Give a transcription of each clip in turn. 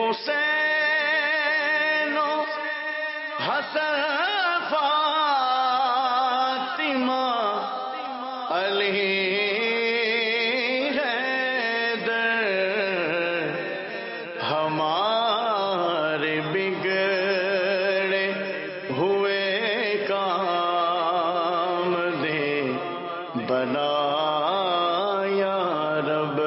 حسین و حسن فاطمہ علی حیدر ہمارے بگڑے ہوئے کام دے بنا یا رب.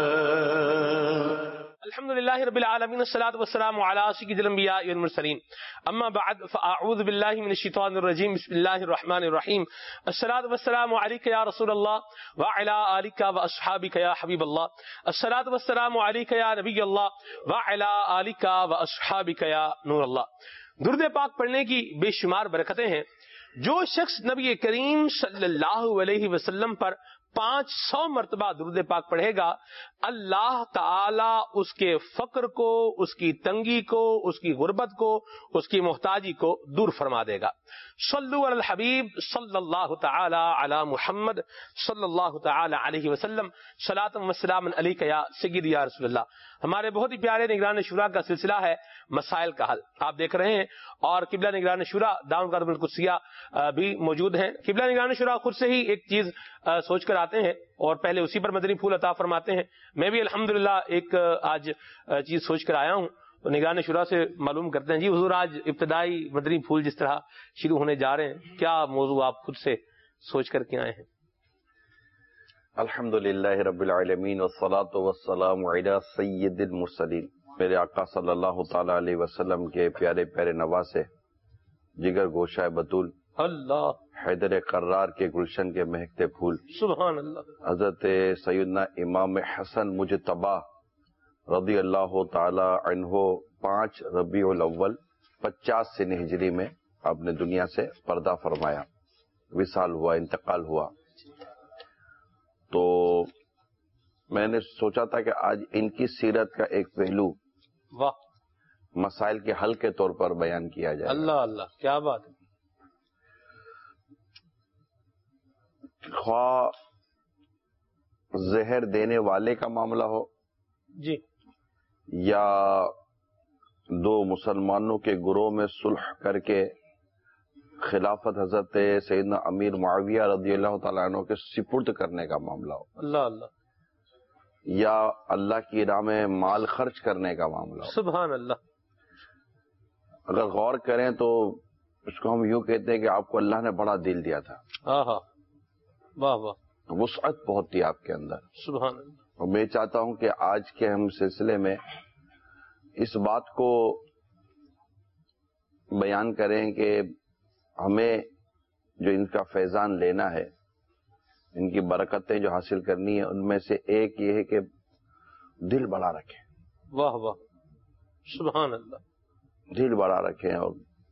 الحمدللہ رب العالمین والصلاة والسلام علی سید الانبیاء والمرسلین اما بعد فاعوذ باللہ من الشیطان الرجیم بسم اللہ الرحمن الرحیم. الصلاة والسلام علیک یا رسول اللہ وعلی آلک واصحابک یا حبیب اللہ. الصلاة والسلام علیک یا نبی اللہ وعلی آلک واصحابک یا نور اللہ. درود پاک پڑھنے کی بے شمار برکتیں ہیں. جو شخص نبی کریم صلی اللہ علیہ وسلم پر 500 مرتبہ درود پاک پڑھے گا، اللہ تعالی اس کے فقر کو، اس کی تنگی کو، اس کی غربت کو، اس کی محتاجی کو دور فرما دے گا. صلو علی الحبیب صلی اللہ تعالی علی محمد صلی اللہ تعالی علیہ وسلم صلاۃ و سلام علیک یا سیدی یا رسول اللہ. ہمارے بہت ہی پیارے نگران شورا کا سلسلہ ہے مسائل کا حل، آپ دیکھ رہے ہیں، اور قبلہ نگران شورا دامن قدم القدسیہ بھی موجود ہیں. قبلہ نگران شورا خود سے ہی ایک چیز سوچ کر آتے ہیں اور پہلے اسی پر مدنی پھول عطا فرماتے ہیں. میں بھی الحمدللہ ایک آج چیز سوچ کر آیا ہوں، تو نگران شورا سے معلوم کرتے ہیں. جی حضور، آج ابتدائی مدنی پھول جس طرح شروع ہونے جا رہے ہیں، کیا موضوع آپ خود سے سوچ کر کے آئے ہیں؟ الحمدللہ رب العالمین والصلاة والسلام علی سید المرسلین. میرے آقا صلی اللہ تعالی علیہ وسلم کے پیارے پیارے نواسے، جگر گوشہ بطول، اللہ حیدر قرار کے گلشن کے مہکتے پھول، سبحان اللہ، حضرت سیدنا امام حسن مجتبی رضی اللہ تعالی عنہ 5 ربیع الاول 50 سن ہجری میں آپ نے دنیا سے پردہ فرمایا، وصال ہوا، انتقال ہوا. تو میں نے سوچا تھا کہ آج ان کی سیرت کا ایک پہلو واہ، مسائل کے حل کے طور پر بیان کیا جائے. اللہ اللہ، کیا بات ہے. خواہ زہر دینے والے کا معاملہ ہو جی، یا دو مسلمانوں کے گروہ میں صلح کر کے خلافت حضرت سیدنا امیر معاویہ رضی اللہ تعالیٰ عنہ کے سپرد کرنے کا معاملہ ہو، اللہ اللہ، یا اللہ کی راہ میں مال خرچ کرنے کا معاملہ ہو. سبحان اللہ. اگر غور کریں تو اس کو ہم یوں کہتے ہیں کہ آپ کو اللہ نے بڑا دل دیا تھا، آہا، واہ واہ، وسعت بہت تھی آپ کے اندر. سبحان اللہ. اور میں چاہتا ہوں کہ آج کے ہم سلسلے میں اس بات کو بیان کریں کہ ہمیں جو ان کا فیضان لینا ہے، ان کی برکتیں جو حاصل کرنی ہے، ان میں سے ایک یہ ہے کہ دل بڑا رکھیں. واہ واہ، سبحان اللہ. دل بڑا رکھیں، اور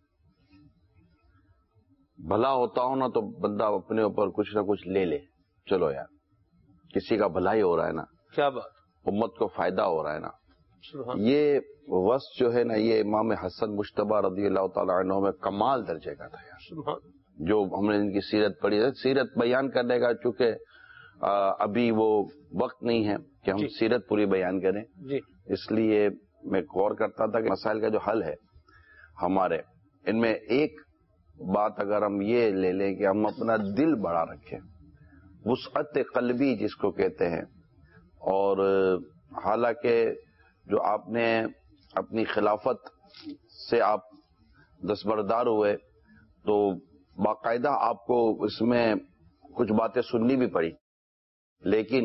بھلا ہوتا ہو نا تو بندہ اپنے اوپر کچھ نہ کچھ لے لے. چلو یار، کسی کا بھلائی ہو رہا ہے نا، کیا بات، امت کو فائدہ ہو رہا ہے نا. سبحان. یہ وصف جو ہے نا، یہ امام حسن مجتبی رضی اللہ تعالیٰ عنہ میں کمال درجے کا تھا یار. سبحان. جو ہم نے ان کی سیرت پڑھی ہے، سیرت بیان کرنے کا چونکہ ابھی وہ وقت نہیں ہے کہ ہم جی. سیرت پوری بیان کریں، جی، اس لیے میں غور کرتا تھا کہ مسائل کا جو حل ہے ہمارے، ان میں ایک بات اگر ہم یہ لے لیں کہ ہم اپنا دل بڑا رکھیں، وسعت قلبی جس کو کہتے ہیں. اور حالانکہ جو آپ نے اپنی خلافت سے آپ دستبردار ہوئے تو باقاعدہ آپ کو اس میں کچھ باتیں سننی بھی پڑی، لیکن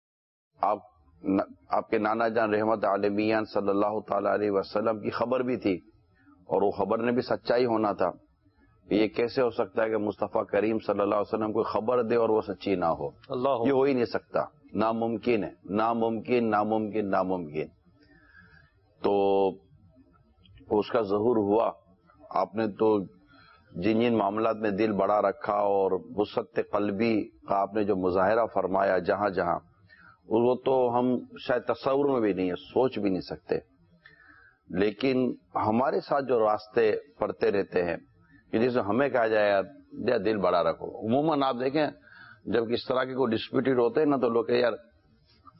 آپ کے نانا جان رحمت عالمیان صلی اللہ تعالی علیہ وسلم کی خبر بھی تھی، اور وہ خبر نے بھی سچائی ہونا تھا. یہ کیسے ہو سکتا ہے کہ مصطفیٰ کریم صلی اللہ علیہ وسلم کوئی خبر دے اور وہ سچی نہ ہو؟ اللہ، یہ ہو ہی نہیں سکتا، ناممکن ہے، ناممکن ناممکن ناممکن. تو اس کا ظہور ہوا. آپ نے تو جن جن معاملات میں دل بڑا رکھا اور وسعت قلبی کا آپ نے جو مظاہرہ فرمایا جہاں جہاں، وہ تو ہم شاید تصور میں بھی نہیں ہے، سوچ بھی نہیں سکتے. لیکن ہمارے ساتھ جو راستے پڑتے رہتے ہیں کہ جسے ہمیں کہا جائے یار دل بڑا رکھو. عموماً آپ دیکھیں جب اس طرح کے کوئی ڈسپیوٹڈ ہوتے ہیں نا تو لوگ کہ یار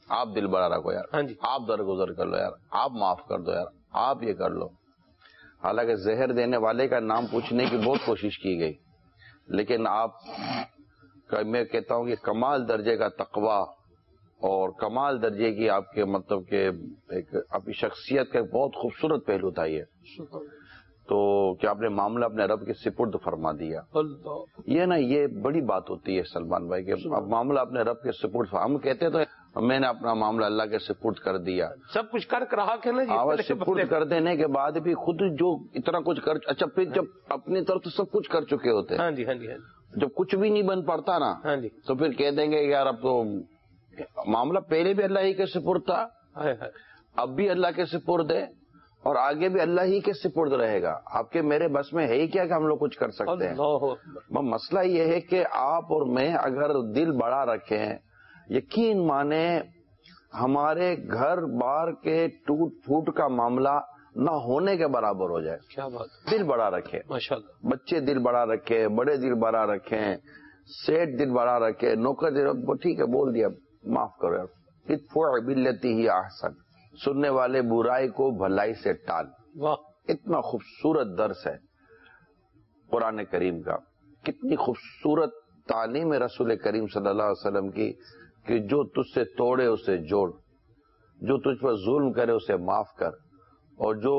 آپ دل بڑا رکھو یار, ہاں جی, آپ درگزر کر لو یار, آپ معاف کر دو یار, آپ یہ کر لو. حالانکہ زہر دینے والے کا نام پوچھنے کی بہت کوشش کی گئی, لیکن آپ میں کہتا ہوں کہ کمال درجے کا تقوی اور کمال درجے کی آپ کے مطلب کہ ایک اپنی شخصیت کا ایک بہت خوبصورت پہلو تھا یہ, تو کہ آپ نے معاملہ اپنے رب کے سپرد فرما دیا. یہ نا یہ بڑی بات ہوتی ہے سلمان بھائی کہ اب معاملہ اپنے رب کے سپرد. ہم کہتے تو میں نے اپنا معاملہ اللہ کے سپرد کر دیا, سب کچھ کر رہا کہ نا سپرد کر دینے کے بعد بھی خود جو اتنا کچھ کر, اچھا پھر جب اپنی طرف سے سب کچھ کر چکے ہوتے ہیں, ہاں جی, ہاں جی, جب کچھ بھی نہیں بن پڑتا نا, ہاں جی, تو پھر کہہ دیں گے یار اب تو معاملہ پہلے بھی اللہ ہی کے سپرد تھا, اب بھی اللہ کے سپرد ہے, اور آگے بھی اللہ ہی کے سپرد رہے گا. آپ کے میرے بس میں ہے ہی کیا کہ ہم لوگ کچھ کر سکتے ہیں. مسئلہ یہ ہے کہ آپ اور میں اگر دل بڑا رکھیں, یقین مانے ہمارے گھر بار کے ٹوٹ پھوٹ کا معاملہ نہ ہونے کے برابر ہو جائے. کیا بات, دل بڑا رکھے, ماشاءاللہ, بچے دل بڑا رکھے, بڑے دل بڑا رکھیں, سیٹ دل بڑا رکھے, نوکر دل, ٹھیک ہے بول دیا معاف کرو یار, ادفع باللتی ہی احسن, سننے والے برائی کو بھلائی سے ٹال. واہ, اتنا خوبصورت درس ہے قرآن کریم کا, کتنی خوبصورت تعلیم رسول کریم صلی اللہ علیہ وسلم کی کہ جو تجھ سے توڑے اسے جوڑ, جو تجھ پر ظلم کرے اسے معاف کر, اور جو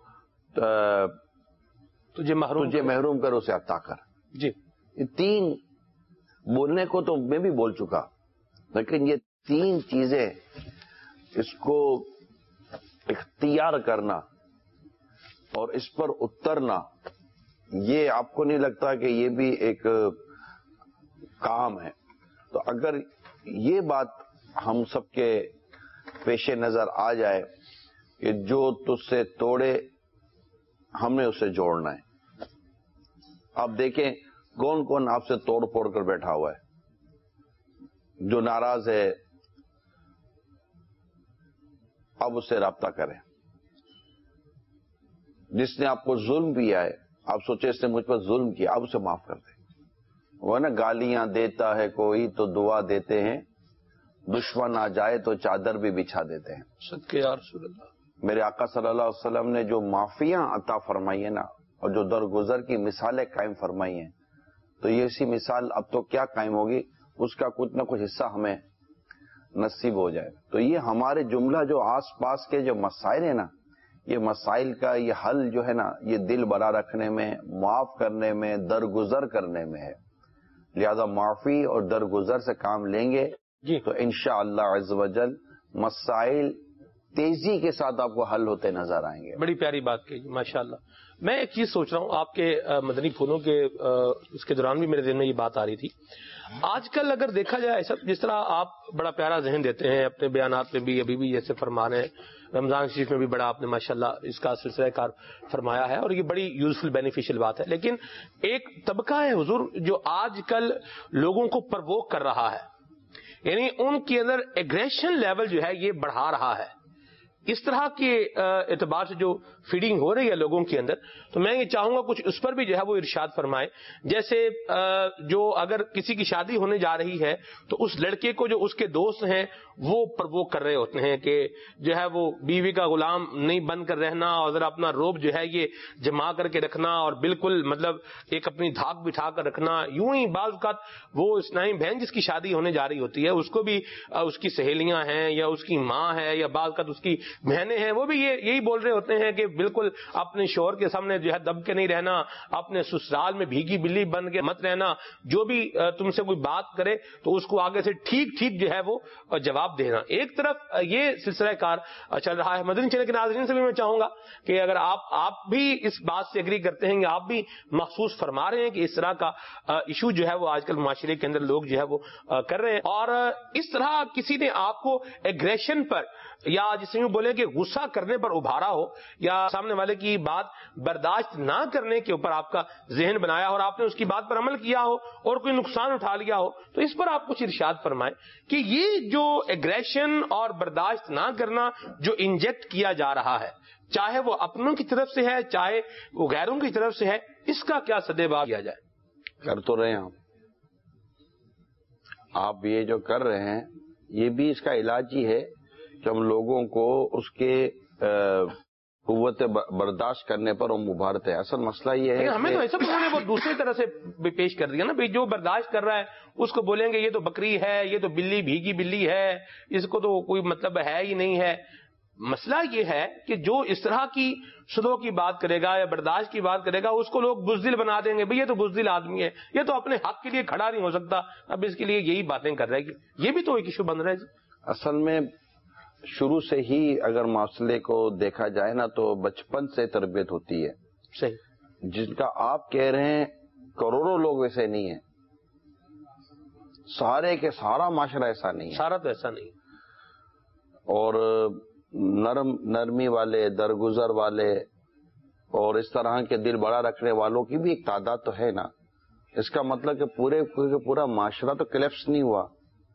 تجھے محروم کرے اسے عطا کر. جی, یہ تین بولنے کو تو میں بھی بول چکا, لیکن یہ تین چیزیں اس کو اختیار کرنا اور اس پر اترنا, یہ آپ کو نہیں لگتا کہ یہ بھی ایک کام ہے؟ تو اگر یہ بات ہم سب کے پیش نظر آ جائے کہ جو تجھ سے توڑے ہم نے اسے جوڑنا ہے. آپ دیکھیں کون کون آپ سے توڑ پھوڑ کر بیٹھا ہوا ہے, جو ناراض ہے اب اس سے رابطہ کریں. جس نے آپ کو ظلم کیا ہے, آپ سوچے اس نے مجھ پر ظلم کیا, اب اسے معاف کر دیں. وہ نا گالیاں دیتا ہے کوئی تو دعا دیتے ہیں, دشمن آ جائے تو چادر بھی بچھا دیتے ہیں. صدقے یا رسول اللہ. میرے آقا صلی اللہ علیہ وسلم نے جو معافیاں عطا فرمائی ہیں نا, اور جو درگزر کی مثالیں قائم فرمائی ہیں, تو یہ اسی مثال اب تو کیا قائم ہوگی, اس کا کچھ نہ کچھ حصہ ہمیں نصیب ہو جائے. تو یہ ہمارے جملہ جو آس پاس کے جو مسائل ہیں نا, یہ مسائل کا یہ حل جو ہے نا, یہ دل بڑا رکھنے میں, معاف کرنے میں, درگزر کرنے میں ہے. لہذا معافی اور درگزر سے کام لیں گے جی, تو انشاءاللہ عز و جل مسائل تیزی کے ساتھ آپ کو حل ہوتے نظر آئیں گے. بڑی پیاری بات کہی ماشاءاللہ. میں ایک چیز سوچ رہا ہوں, آپ کے مدنی پھولوں کے اس کے دوران بھی میرے ذہن میں یہ بات آ رہی تھی. آج کل اگر دیکھا جائے ایسا, جس طرح آپ بڑا پیارا ذہن دیتے ہیں اپنے بیانات میں بھی, ابھی بھی جیسے فرما رہے ہیں, رمضان شریف میں بھی بڑا آپ نے ماشاءاللہ اس کا سلسلہ کار فرمایا ہے, اور یہ بڑی یوزفل بینیفیشل بات ہے. لیکن ایک طبقہ ہے حضور جو آج کل لوگوں کو پرووک کر رہا ہے, یعنی ان کے اندر ایگریشن لیول جو ہے یہ بڑھا رہا ہے. اس طرح کے اعتبار سے جو فیڈنگ ہو رہی ہے لوگوں کے اندر, تو میں یہ چاہوں گا کچھ اس پر بھی جو ہے وہ ارشاد فرمائے. جیسے جو اگر کسی کی شادی ہونے جا رہی ہے تو اس لڑکے کو جو اس کے دوست ہیں وہ پرووک کر رہے ہوتے ہیں کہ جو ہے وہ بیوی کا غلام نہیں بن کر رہنا, اور ذرا اپنا روب جو ہے یہ جما کر کے رکھنا, اور بالکل مطلب ایک اپنی دھاک بٹھا کر رکھنا. یوں ہی بعض اوقات وہ اسلامی بہن جس کی شادی ہونے جا رہی ہوتی ہے اس کو بھی اس کی سہیلیاں ہیں یا اس کی ماں ہے یا بعض اوقات اس کی بہنیں ہیں, وہ بھی یہی بول رہے ہوتے ہیں کہ بالکل اپنے شوہر کے سامنے جو ہے دب کے نہیں رہنا, اپنے سسرال میں بھیگی بلی بن کے مت رہنا, جو بھی تم سے کوئی بات کرے تو اس کو آگے سے ٹھیک ٹھیک جو ہے وہ جواب دینا. ایک طرف یہ سلسلہ کار چل رہا ہے. مدنی چینل کے ناظرین سے بھی میں چاہوں گا کہ اگر آپ بھی اس بات سے ایگری کرتے ہیں, آپ بھی محسوس فرما رہے ہیں کہ اس طرح کا ایشو جو ہے وہ آج کل معاشرے کے اندر لوگ جو ہے وہ کر رہے ہیں, اور اس طرح کسی نے آپ کو ایگریشن پر یا جسے یوں بولے کہ غصہ کرنے پر ابھارا ہو, یا سامنے والے کی بات برداشت نہ کرنے کے اوپر آپ کا ذہن بنایا اور آپ نے اس کی بات پر عمل کیا ہو اور کوئی نقصان اٹھا لیا ہو, تو اس پر آپ کچھ ارشاد فرمائیں کہ یہ جو ایگریشن اور برداشت نہ کرنا جو انجیکٹ کیا جا رہا ہے, چاہے وہ اپنوں کی طرف سے ہے چاہے وہ غیروں کی طرف سے ہے, اس کا کیا سدباب کیا جائے؟ کر تو رہے ہیں آپ یہ جو کر رہے ہیں یہ بھی اس کا علاج ہی ہے کہ ہم لوگوں کو اس کے قوت برداشت کرنے پر ہم ابھارتے ہیں. اصل مسئلہ یہ ہے ہمیں تو ایسا انہوں نے بہت دوسری طرح سے پیش کر دیا نا بھائی، جو برداشت کر رہا ہے اس کو بولیں گے یہ تو بکری ہے، یہ تو بلی بھیگی بلی ہے، اس کو تو کوئی مطلب ہے ہی نہیں ہے. مسئلہ یہ ہے کہ جو اس طرح کی سلو کی بات کرے گا یا برداشت کی بات کرے گا اس کو لوگ بزدل بنا دیں گے. بھئی یہ تو بزدل آدمی ہے، یہ تو اپنے حق کے لیے کھڑا نہیں ہو سکتا، اب اس کے لیے یہی باتیں کر رہے ہیں. یہ بھی تو ایک ایشو بن رہا ہے جی. اصل میں شروع سے ہی اگر معاملے کو دیکھا جائے نا تو بچپن سے تربیت ہوتی ہے. صحیح. جن کا آپ کہہ رہے ہیں کروڑوں لوگ ویسے نہیں ہیں، سارے کے سارا معاشرہ ایسا نہیں ہے، سارا تو ایسا نہیں. اور نرمی والے، درگزر والے اور اس طرح کے دل بڑا رکھنے والوں کی بھی ایک تعداد تو ہے نا. اس کا مطلب کہ پورا معاشرہ تو کلیپس نہیں ہوا.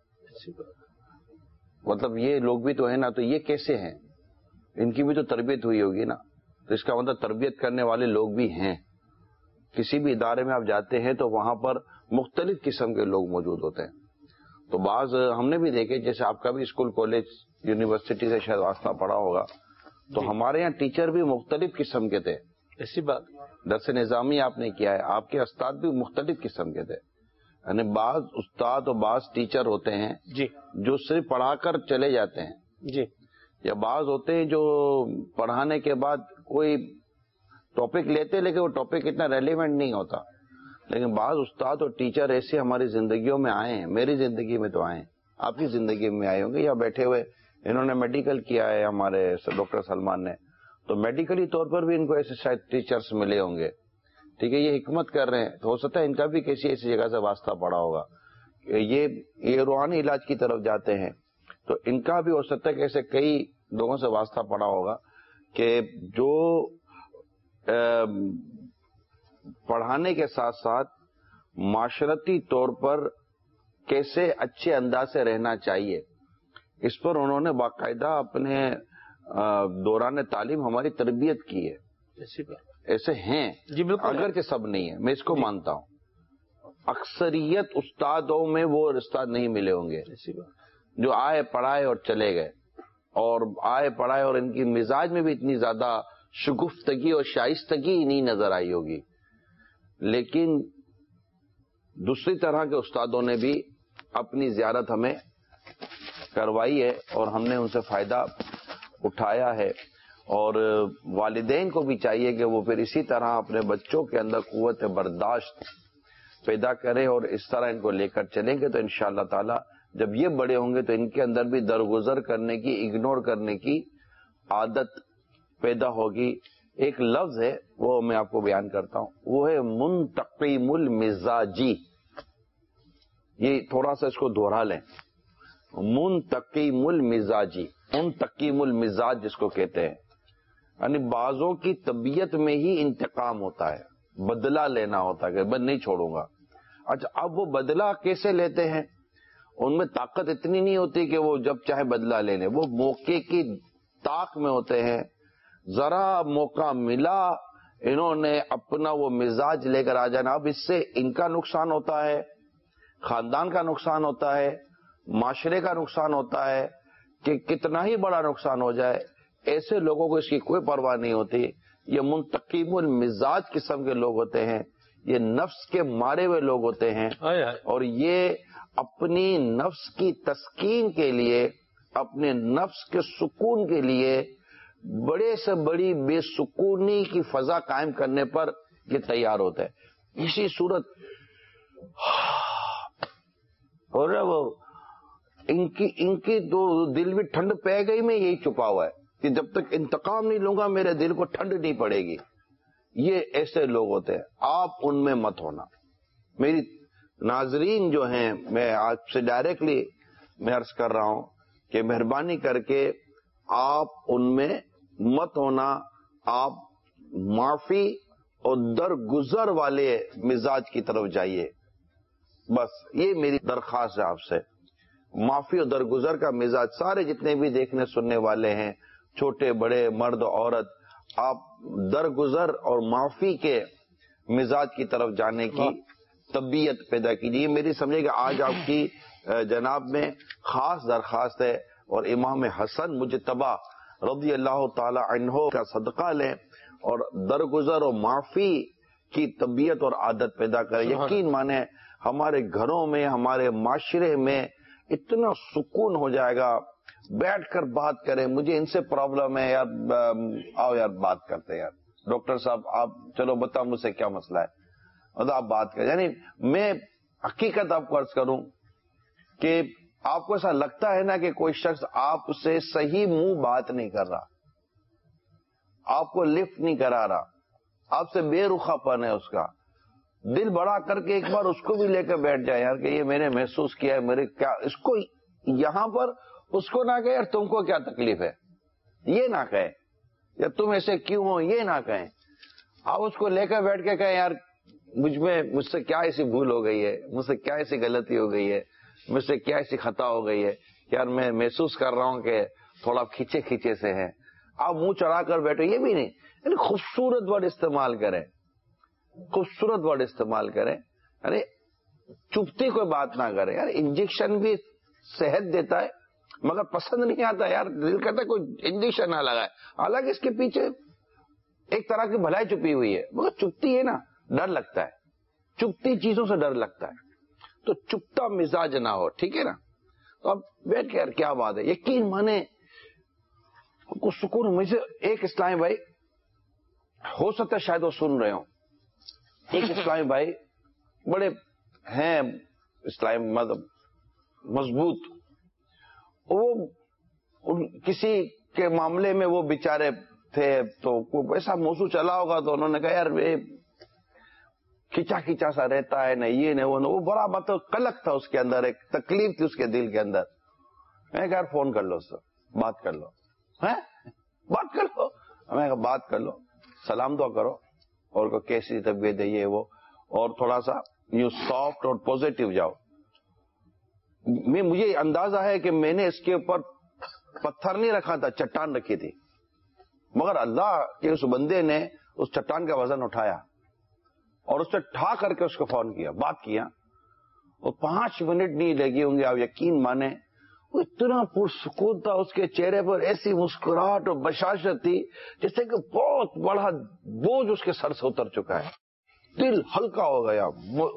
مطلب یہ لوگ بھی تو ہیں نا، تو یہ کیسے ہیں؟ ان کی بھی تو تربیت ہوئی ہوگی نا. تو اس کا مطلب تربیت کرنے والے لوگ بھی ہیں. کسی بھی ادارے میں آپ جاتے ہیں تو وہاں پر مختلف قسم کے لوگ موجود ہوتے ہیں. تو بعض ہم نے بھی دیکھے، جیسے آپ کا بھی اسکول کالج یونیورسٹی سے شاید واسطہ پڑا ہوگا، تو ہمارے یہاں ٹیچر بھی مختلف قسم کے تھے. ایسی بات. درس نظامی آپ نے کیا ہے، آپ کے استاد بھی مختلف قسم کے تھے. یعنی بعض استاد اور بعض ٹیچر ہوتے ہیں جی جو صرف پڑھا کر چلے جاتے ہیں جی، یا بعض ہوتے ہیں جو پڑھانے کے بعد کوئی ٹاپک لیتے لیکن وہ ٹاپک اتنا ریلیونٹ نہیں ہوتا. لیکن بعض استاد اور ٹیچر ایسے ہماری زندگیوں میں آئے ہیں، میری زندگی میں تو آئے ہیں، آپ کی زندگی میں آئے ہوں گے. یا بیٹھے ہوئے انہوں نے میڈیکل کیا ہے ہمارے ڈاکٹر سلمان نے، تو میڈیکلی طور پر بھی ان کو ایسے شاید ٹیچرز ملے ہوں گے. ٹھیک ہے، یہ حکمت کر رہے ہیں تو ہو سکتا ہے ان کا بھی کسی ایسی جگہ سے واسطہ پڑا ہوگا. یہ روحانی علاج کی طرف جاتے ہیں تو ان کا بھی ہو سکتا ہے کہ ایسے کئی لوگوں سے واسطہ پڑا ہوگا کہ جو پڑھانے کے ساتھ ساتھ معاشرتی طور پر کیسے اچھے انداز سے رہنا چاہیے، اس پر انہوں نے باقاعدہ اپنے دوران تعلیم ہماری تربیت کی ہے. ایسے ہیں جی بالکل، اگرچہ سب نہیں ہے، میں اس کو مانتا ہوں. اکثریت استادوں میں وہ استاد نہیں ملے ہوں گے جو آئے پڑھائے اور چلے گئے، اور آئے پڑھائے اور ان کی مزاج میں بھی اتنی زیادہ شگفتگی اور شائستگی نہیں نظر آئی ہوگی. لیکن دوسری طرح کے استادوں نے بھی اپنی زیارت ہمیں کروائی ہے اور ہم نے ان سے فائدہ اٹھایا ہے. اور والدین کو بھی چاہیے کہ وہ پھر اسی طرح اپنے بچوں کے اندر قوت برداشت پیدا کریں اور اس طرح ان کو لے کر چلیں گے تو انشاءاللہ تعالی جب یہ بڑے ہوں گے تو ان کے اندر بھی درگزر کرنے کی، اگنور کرنے کی عادت پیدا ہوگی. ایک لفظ ہے وہ میں آپ کو بیان کرتا ہوں، وہ ہے منتقیم المزاجی. یہ تھوڑا سا اس کو دوہرا لیں، منتقیم المزاجی، منتقیم المزاج جس کو کہتے ہیں، یعنی بعضوں کی طبیعت میں ہی انتقام ہوتا ہے، بدلہ لینا ہوتا ہے کہ بس نہیں چھوڑوں گا. اچھا اب وہ بدلہ کیسے لیتے ہیں؟ ان میں طاقت اتنی نہیں ہوتی کہ وہ جب چاہے بدلہ لے لیں، وہ موقع کی طاق میں ہوتے ہیں. ذرا موقع ملا انہوں نے اپنا وہ مزاج لے کر آ جانا. اب اس سے ان کا نقصان ہوتا ہے، خاندان کا نقصان ہوتا ہے، معاشرے کا نقصان ہوتا ہے، کہ کتنا ہی بڑا نقصان ہو جائے ایسے لوگوں کو اس کی کوئی پرواہ نہیں ہوتی. یہ منتقیم المزاج قسم کے لوگ ہوتے ہیں، یہ نفس کے مارے ہوئے لوگ ہوتے ہیں، اور یہ اپنی نفس کی تسکین کے لیے، اپنے نفس کے سکون کے لیے بڑے سے بڑی بے سکونی کی فضا قائم کرنے پر یہ تیار ہوتا ہے. اسی صورت اور وہ ان کی تو دل میں ٹھنڈ پہ گئی، میں یہی چھپا ہوا ہے کہ جب تک انتقام نہیں لوں گا میرے دل کو ٹھنڈ نہیں پڑے گی. یہ ایسے لوگ ہوتے ہیں، آپ ان میں مت ہونا. میری ناظرین جو ہیں، میں آپ سے ڈائریکٹلی میں عرض کر رہا ہوں کہ مہربانی کر کے آپ ان میں مت ہونا. آپ معافی اور درگزر والے مزاج کی طرف جائیے. بس یہ میری درخواست ہے آپ سے. معافی اور درگزر کا مزاج سارے جتنے بھی دیکھنے سننے والے ہیں، چھوٹے بڑے مرد عورت، آپ درگزر اور معافی کے مزاج کی طرف جانے کی طبیعت پیدا کیجیے. میری سمجھے کہ آج آپ کی جناب میں خاص درخواست ہے، اور امام حسن مجتبی رضی اللہ تعالی عنہ کا صدقہ لیں اور درگزر و معافی کی طبیعت اور عادت پیدا کریں. یقین مانے ہمارے گھروں میں، ہمارے معاشرے میں اتنا سکون ہو جائے گا. بیٹھ کر بات کریں، مجھے ان سے پرابلم ہے یار، آؤ یار بات کرتے ہیں یار، ڈاکٹر صاحب آپ چلو بتاؤ مجھ سے کیا مسئلہ ہے، اور آپ بات کریں. یعنی میں حقیقت آپ کو عرض کروں کہ آپ کو ایسا لگتا ہے نا کہ کوئی شخص آپ سے صحیح منہ بات نہیں کر رہا، آپ کو لفٹ نہیں کرا رہا، آپ سے بے رخا پن ہے، اس کا دل بڑا کر کے ایک بار اس کو بھی لے کر بیٹھ جائے یار کہ یہ میں نے محسوس کیا ہے، میرے کیا اس کو یہاں پر اس کو نہ کہے یار تم کو کیا تکلیف ہے، یہ نہ کہے، یا تم ایسے کیوں ہو، یہ نہ کہیں. آپ اس کو لے کر بیٹھ کے کہیں یار مجھ سے کیا ایسی بھول ہو گئی ہے، مجھ سے کیا ایسی غلطی ہو گئی ہے، مجھ سے کیا ایسی خطا ہو گئی ہے، یار میں محسوس کر رہا ہوں کہ تھوڑا کھینچے کھینچے سے ہیں. آپ منہ چڑھا کر بیٹھو، یہ بھی نہیں، یعنی خوبصورت ورڈ استعمال کریں، خوبصورت ورڈ استعمال کریں. ارے چپتی کوئی بات نہ کرے یار. انجیکشن بھی صحت دیتا ہے مگر پسند نہیں آتا یار، دل کرتا ہے کوئی انجیکشن نہ لگائے، حالانکہ اس کے پیچھے ایک طرح کی بھلائی چھپی ہوئی ہے، مگر چپتی ہے نا، ڈر لگتا ہے، چپتی چیزوں سے ڈر لگتا ہے. تو چپتا مزاج نہ ہو، ٹھیک ہے نا. تو اب بیٹھ کے یار کیا بات ہے، یقین مانے کو سکون. مجھے ایک اسلامی بھائی، ہو سکتا ہے شاید وہ سن رہے ہوں، ایک اسلامی بھائی بڑے ہیں اسلام مذہب مضبوط، وہ کسی کے معاملے میں وہ بیچارے تھے تو کوئی ایسا موضوع چلا ہوگا تو انہوں نے کہا یار کھچا کھچا سا رہتا ہے، نہ یہ نہ وہ بڑا بات قلق تھا اس کے اندر، ایک تکلیف تھی اس کے دل کے اندر. میں نے کہا یار فون کر لو اس سے، بات کر لو، بات کر لو. میں نے کہا بات کر لو، سلام دعا کرو اور کیسی طبیعت ہے یہ وہ، اور تھوڑا سا یوں سافٹ اور پوزیٹو جاؤ. مجھے اندازہ ہے کہ میں نے اس کے اوپر پتھر نہیں رکھا تھا، چٹان رکھی تھی، مگر اللہ کے اس بندے نے اس چٹان کا وزن اٹھایا اور اس سے ٹھا کر کے اس کو فون کیا، بات کیا، اور 5 منٹ نہیں لگے ہوں گے. آپ یقین مانے وہ اتنا پرسکون تھا، اس کے چہرے پر ایسی مسکراہٹ اور بشاشت تھی جیسے کہ بہت بڑا بوجھ اس کے سر سے اتر چکا ہے، دل ہلکا ہو گیا.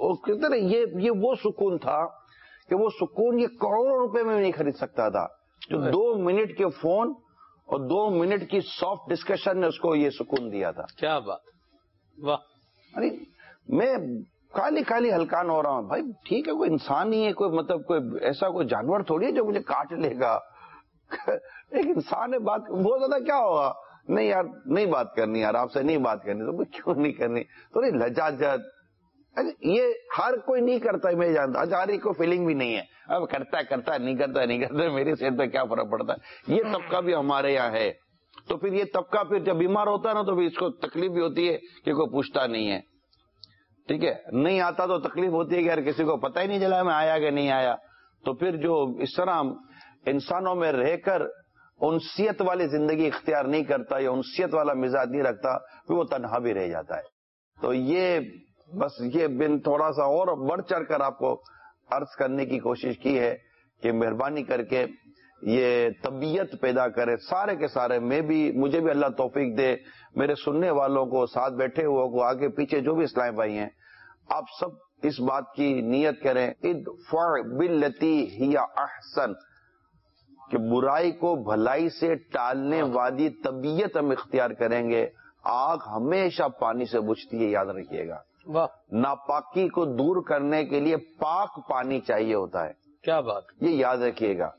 یہ وہ سکون تھا کہ وہ سکون یہ کروڑوں روپے میں نہیں خرید سکتا تھا، جو 2 منٹ کے فون اور 2 منٹ کی سافٹ ڈسکشن نے اس کو یہ سکون دیا تھا. کیا بات، واہ. ارے میں کالی کالی ہلکان ہو رہا ہوں بھائی، ٹھیک ہے کوئی انسان ہی ہے، کوئی مطلب کوئی ایسا کوئی جانور تھوڑی ہے جو مجھے کاٹ لے گا. ایک انسان ہے، بات بہت زیادہ کیا ہوگا، نہیں یار نہیں بات کرنی، یار آپ سے نہیں بات کرنی، تو کیوں نہیں کرنی، تھوڑی لجاجت. یہ ہر کوئی نہیں کرتا، میں جانتا ہر ایک کو فیلنگ بھی نہیں ہے، اب کرتا ہے نہیں کرتا میری صحت پہ کیا فرق پڑتا ہے. یہ طبقہ بھی ہمارے یہاں ہے. تو پھر یہ طبقہ پھر جب بیمار ہوتا ہے نا تو پھر اس کو تکلیف بھی ہوتی ہے کہ کوئی پوچھتا نہیں ہے، ٹھیک ہے، نہیں آتا تو تکلیف ہوتی ہے کہ یار کسی کو پتہ ہی نہیں چلا میں آیا کہ نہیں آیا. تو پھر جو اس طرح انسانوں میں رہ کر انسیت والی زندگی اختیار نہیں کرتا یا انسیت والا مزاج نہیں رکھتا، پھر وہ تنہا بھی رہ جاتا ہے. تو یہ بس یہ بن تھوڑا سا اور بڑھ چڑھ کر آپ کو عرض کرنے کی کوشش کی ہے کہ مہربانی کر کے یہ طبیعت پیدا کرے سارے کے سارے. مجھے بھی اللہ توفیق دے، میرے سننے والوں کو، ساتھ بیٹھے ہوئے کو، آگے پیچھے جو بھی اسلام بھائی ہیں، آپ سب اس بات کی نیت کریں ادفع باللتی ہی احسن، کہ برائی کو بھلائی سے ٹالنے والی طبیعت ہم اختیار کریں گے. آگ ہمیشہ پانی سے بجھتی ہے، یاد رکھیے گا. ناپاکی کو دور کرنے کے لیے پاک پانی چاہیے ہوتا ہے. کیا بات، یہ یاد رکھیے گا.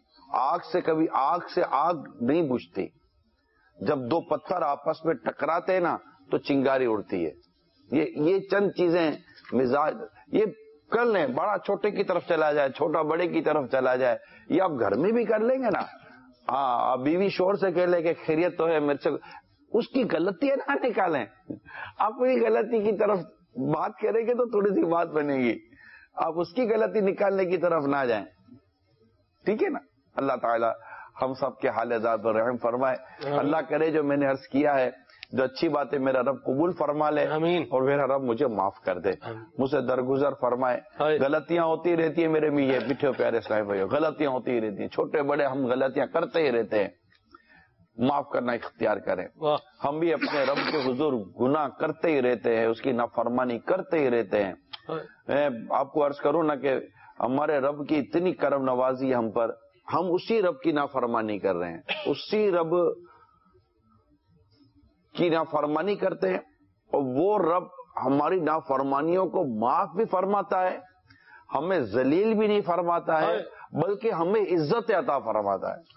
آگ سے آگ نہیں بجھتی. جب 2 پتھر آپس میں ٹکراتے نا تو چنگاری اڑتی ہے. یہ چند چیزیں مزاج یہ کر لیں. بڑا چھوٹے کی طرف چلا جائے، چھوٹا بڑے کی طرف چلا جائے، یہ آپ گھر میں بھی کر لیں گے نا. ہاں، بیوی شوہر سے کہہ لے کہ خیریت تو ہے، میرے سے اس کی غلطی ہے نہ نکالیں. اپنی غلطی کی طرف بات کریں گے تو تھوڑی سی بات بنے گی، آپ اس کی غلطی نکالنے کی طرف نہ جائیں، ٹھیک ہے نا. اللہ تعالی ہم سب کے حال ذات پر رحم فرمائے. اللہ کرے جو میں نے عرض کیا ہے جو اچھی باتیں میرا رب قبول فرما لے آمین. اور میرا رب مجھے معاف کر دے, مجھ سے درگزر فرمائے. غلطیاں ہوتی رہتی ہیں میرے میٹھے پیارے اسلامی بھائیو, غلطیاں ہوتی رہتی ہیں, چھوٹے بڑے ہم غلطیاں کرتے ہی رہتے ہیں, معاف کرنا اختیار کریں. ہم بھی اپنے رب کے حضور گناہ کرتے ہی رہتے ہیں, اس کی نافرمانی کرتے ہی رہتے ہیں. میں آپ کو عرض کروں نا کہ ہمارے رب کی اتنی کرم نوازی ہے ہم پر, ہم اسی رب کی نافرمانی کر رہے ہیں, اسی رب کی نافرمانی کرتے ہیں, اور وہ رب ہماری نافرمانیوں کو معاف بھی فرماتا ہے, ہمیں ذلیل بھی نہیں فرماتا ہے, بلکہ ہمیں عزت عطا فرماتا ہے.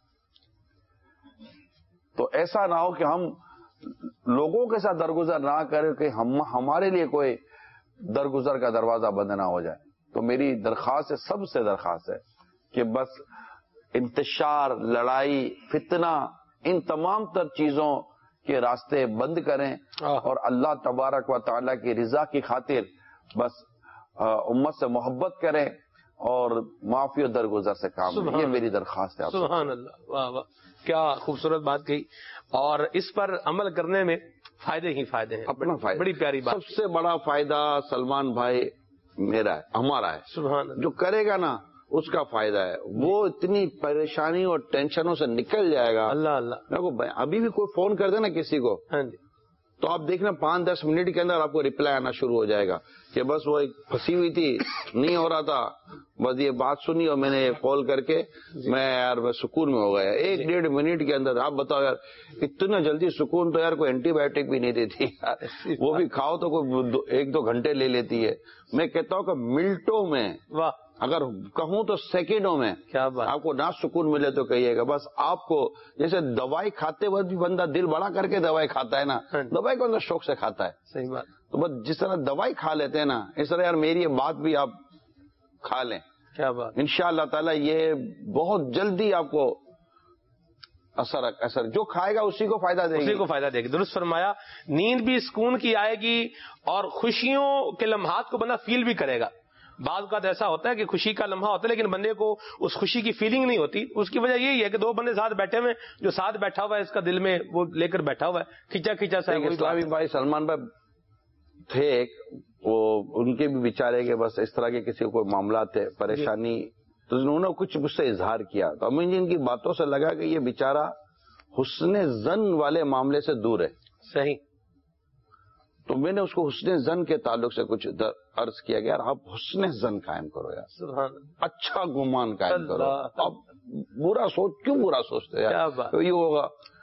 تو ایسا نہ ہو کہ ہم لوگوں کے ساتھ درگزر نہ کریں کہ ہمارے لیے کوئی درگزر کا دروازہ بند نہ ہو جائے. تو میری درخواست ہے, سب سے درخواست ہے کہ بس انتشار, لڑائی, فتنہ, ان تمام تر چیزوں کے راستے بند کریں اور اللہ تبارک و تعالیٰ کی رضا کی خاطر بس امت سے محبت کریں اور معافی و درگزر سے کام لیں. یہ میری درخواست ہے. سبحان اللہ, واہ واہ, کیا خوبصورت بات کہی. اور اس پر عمل کرنے میں فائدے ہی فائدے ہیں. اپنا فائدہ, بڑی پیاری بات. سب سے بڑا فائدہ سلمان بھائی میرا ہے, ہمارا ہے. سبحان اللہ. جو کرے گا نا اس کا فائدہ ہے, وہ اتنی پریشانی اور ٹینشنوں سے نکل جائے گا. اللہ اللہ. ابھی بھی کوئی فون کر دے نا کسی کو, ہاں جی, تو آپ دیکھنا 5-10 منٹ کے اندر آپ کو ریپلائی آنا شروع ہو جائے گا کہ بس وہ ایک پھنسی ہوئی تھی, نہیں ہو رہا تھا, بس یہ بات سنی اور میں نے کال کر کے میں سکون میں ہو گیا. 1-1.5 منٹ کے اندر. آپ بتاؤ یار, اتنا جلدی سکون تو یار کوئی اینٹی بایوٹک بھی نہیں دیتی یار, وہ بھی کھاؤ تو کوئی 1-2 گھنٹے لے لیتی ہے. میں کہتا ہوں کہ منٹوں میں, واہ, اگر کہوں تو سیکنڈوں میں آپ کو نہ سکون ملے تو کہیے گا. بس آپ کو جیسے دوائی کھاتے وقت بھی بندہ دل بڑا کر کے دوائی کھاتا ہے نا, دوائی کو اندر شوق سے کھاتا ہے. صحیح بات. تو بس جس طرح دوائی کھا لیتے ہیں نا, اس طرح یار میری یہ بات بھی آپ کھا لیں. کیا بات. انشاءاللہ تعالی یہ بہت جلدی آپ کو اثر جو کھائے گا اسی کو فائدہ دے گی, اسی کو فائدہ دے گی. درست فرمایا. نیند بھی سکون کی آئے گی اور خوشیوں کے لمحات کو بندہ فیل بھی کرے گا. بعض اوقات ایسا ہوتا ہے کہ خوشی کا لمحہ ہوتا ہے لیکن بندے کو اس خوشی کی فیلنگ نہیں ہوتی. اس کی وجہ یہی ہے کہ 2 بندے ساتھ بیٹھے ہوئے, جو ساتھ بیٹھا ہوا ہے اس کا دل میں وہ لے کر بیٹھا ہوا ہے, کھچا سا. اسلامی بھائی سلمان بھائی تھے, وہ ان کے بھی بیچارے کے بس اس طرح کے کسی کو کوئی معاملات تھے, پریشانی, تو انہوں نے کچھ مجھ سے اظہار کیا, تو ہمیں ان کی باتوں سے لگا کہ یہ بیچارہ حسن ظن والے معاملے سے دور ہے. صحیح. تو میں نے اس کو حسن ظن کے تعلق سے کچھ عرض کیا کہ یار آپ حسن ظن قائم کرو یار, سبحان اللہ, اچھا گمان قائم کرو. آپ برا سوچ کیوں برا سوچتے ہیں, تو یہ ہوگا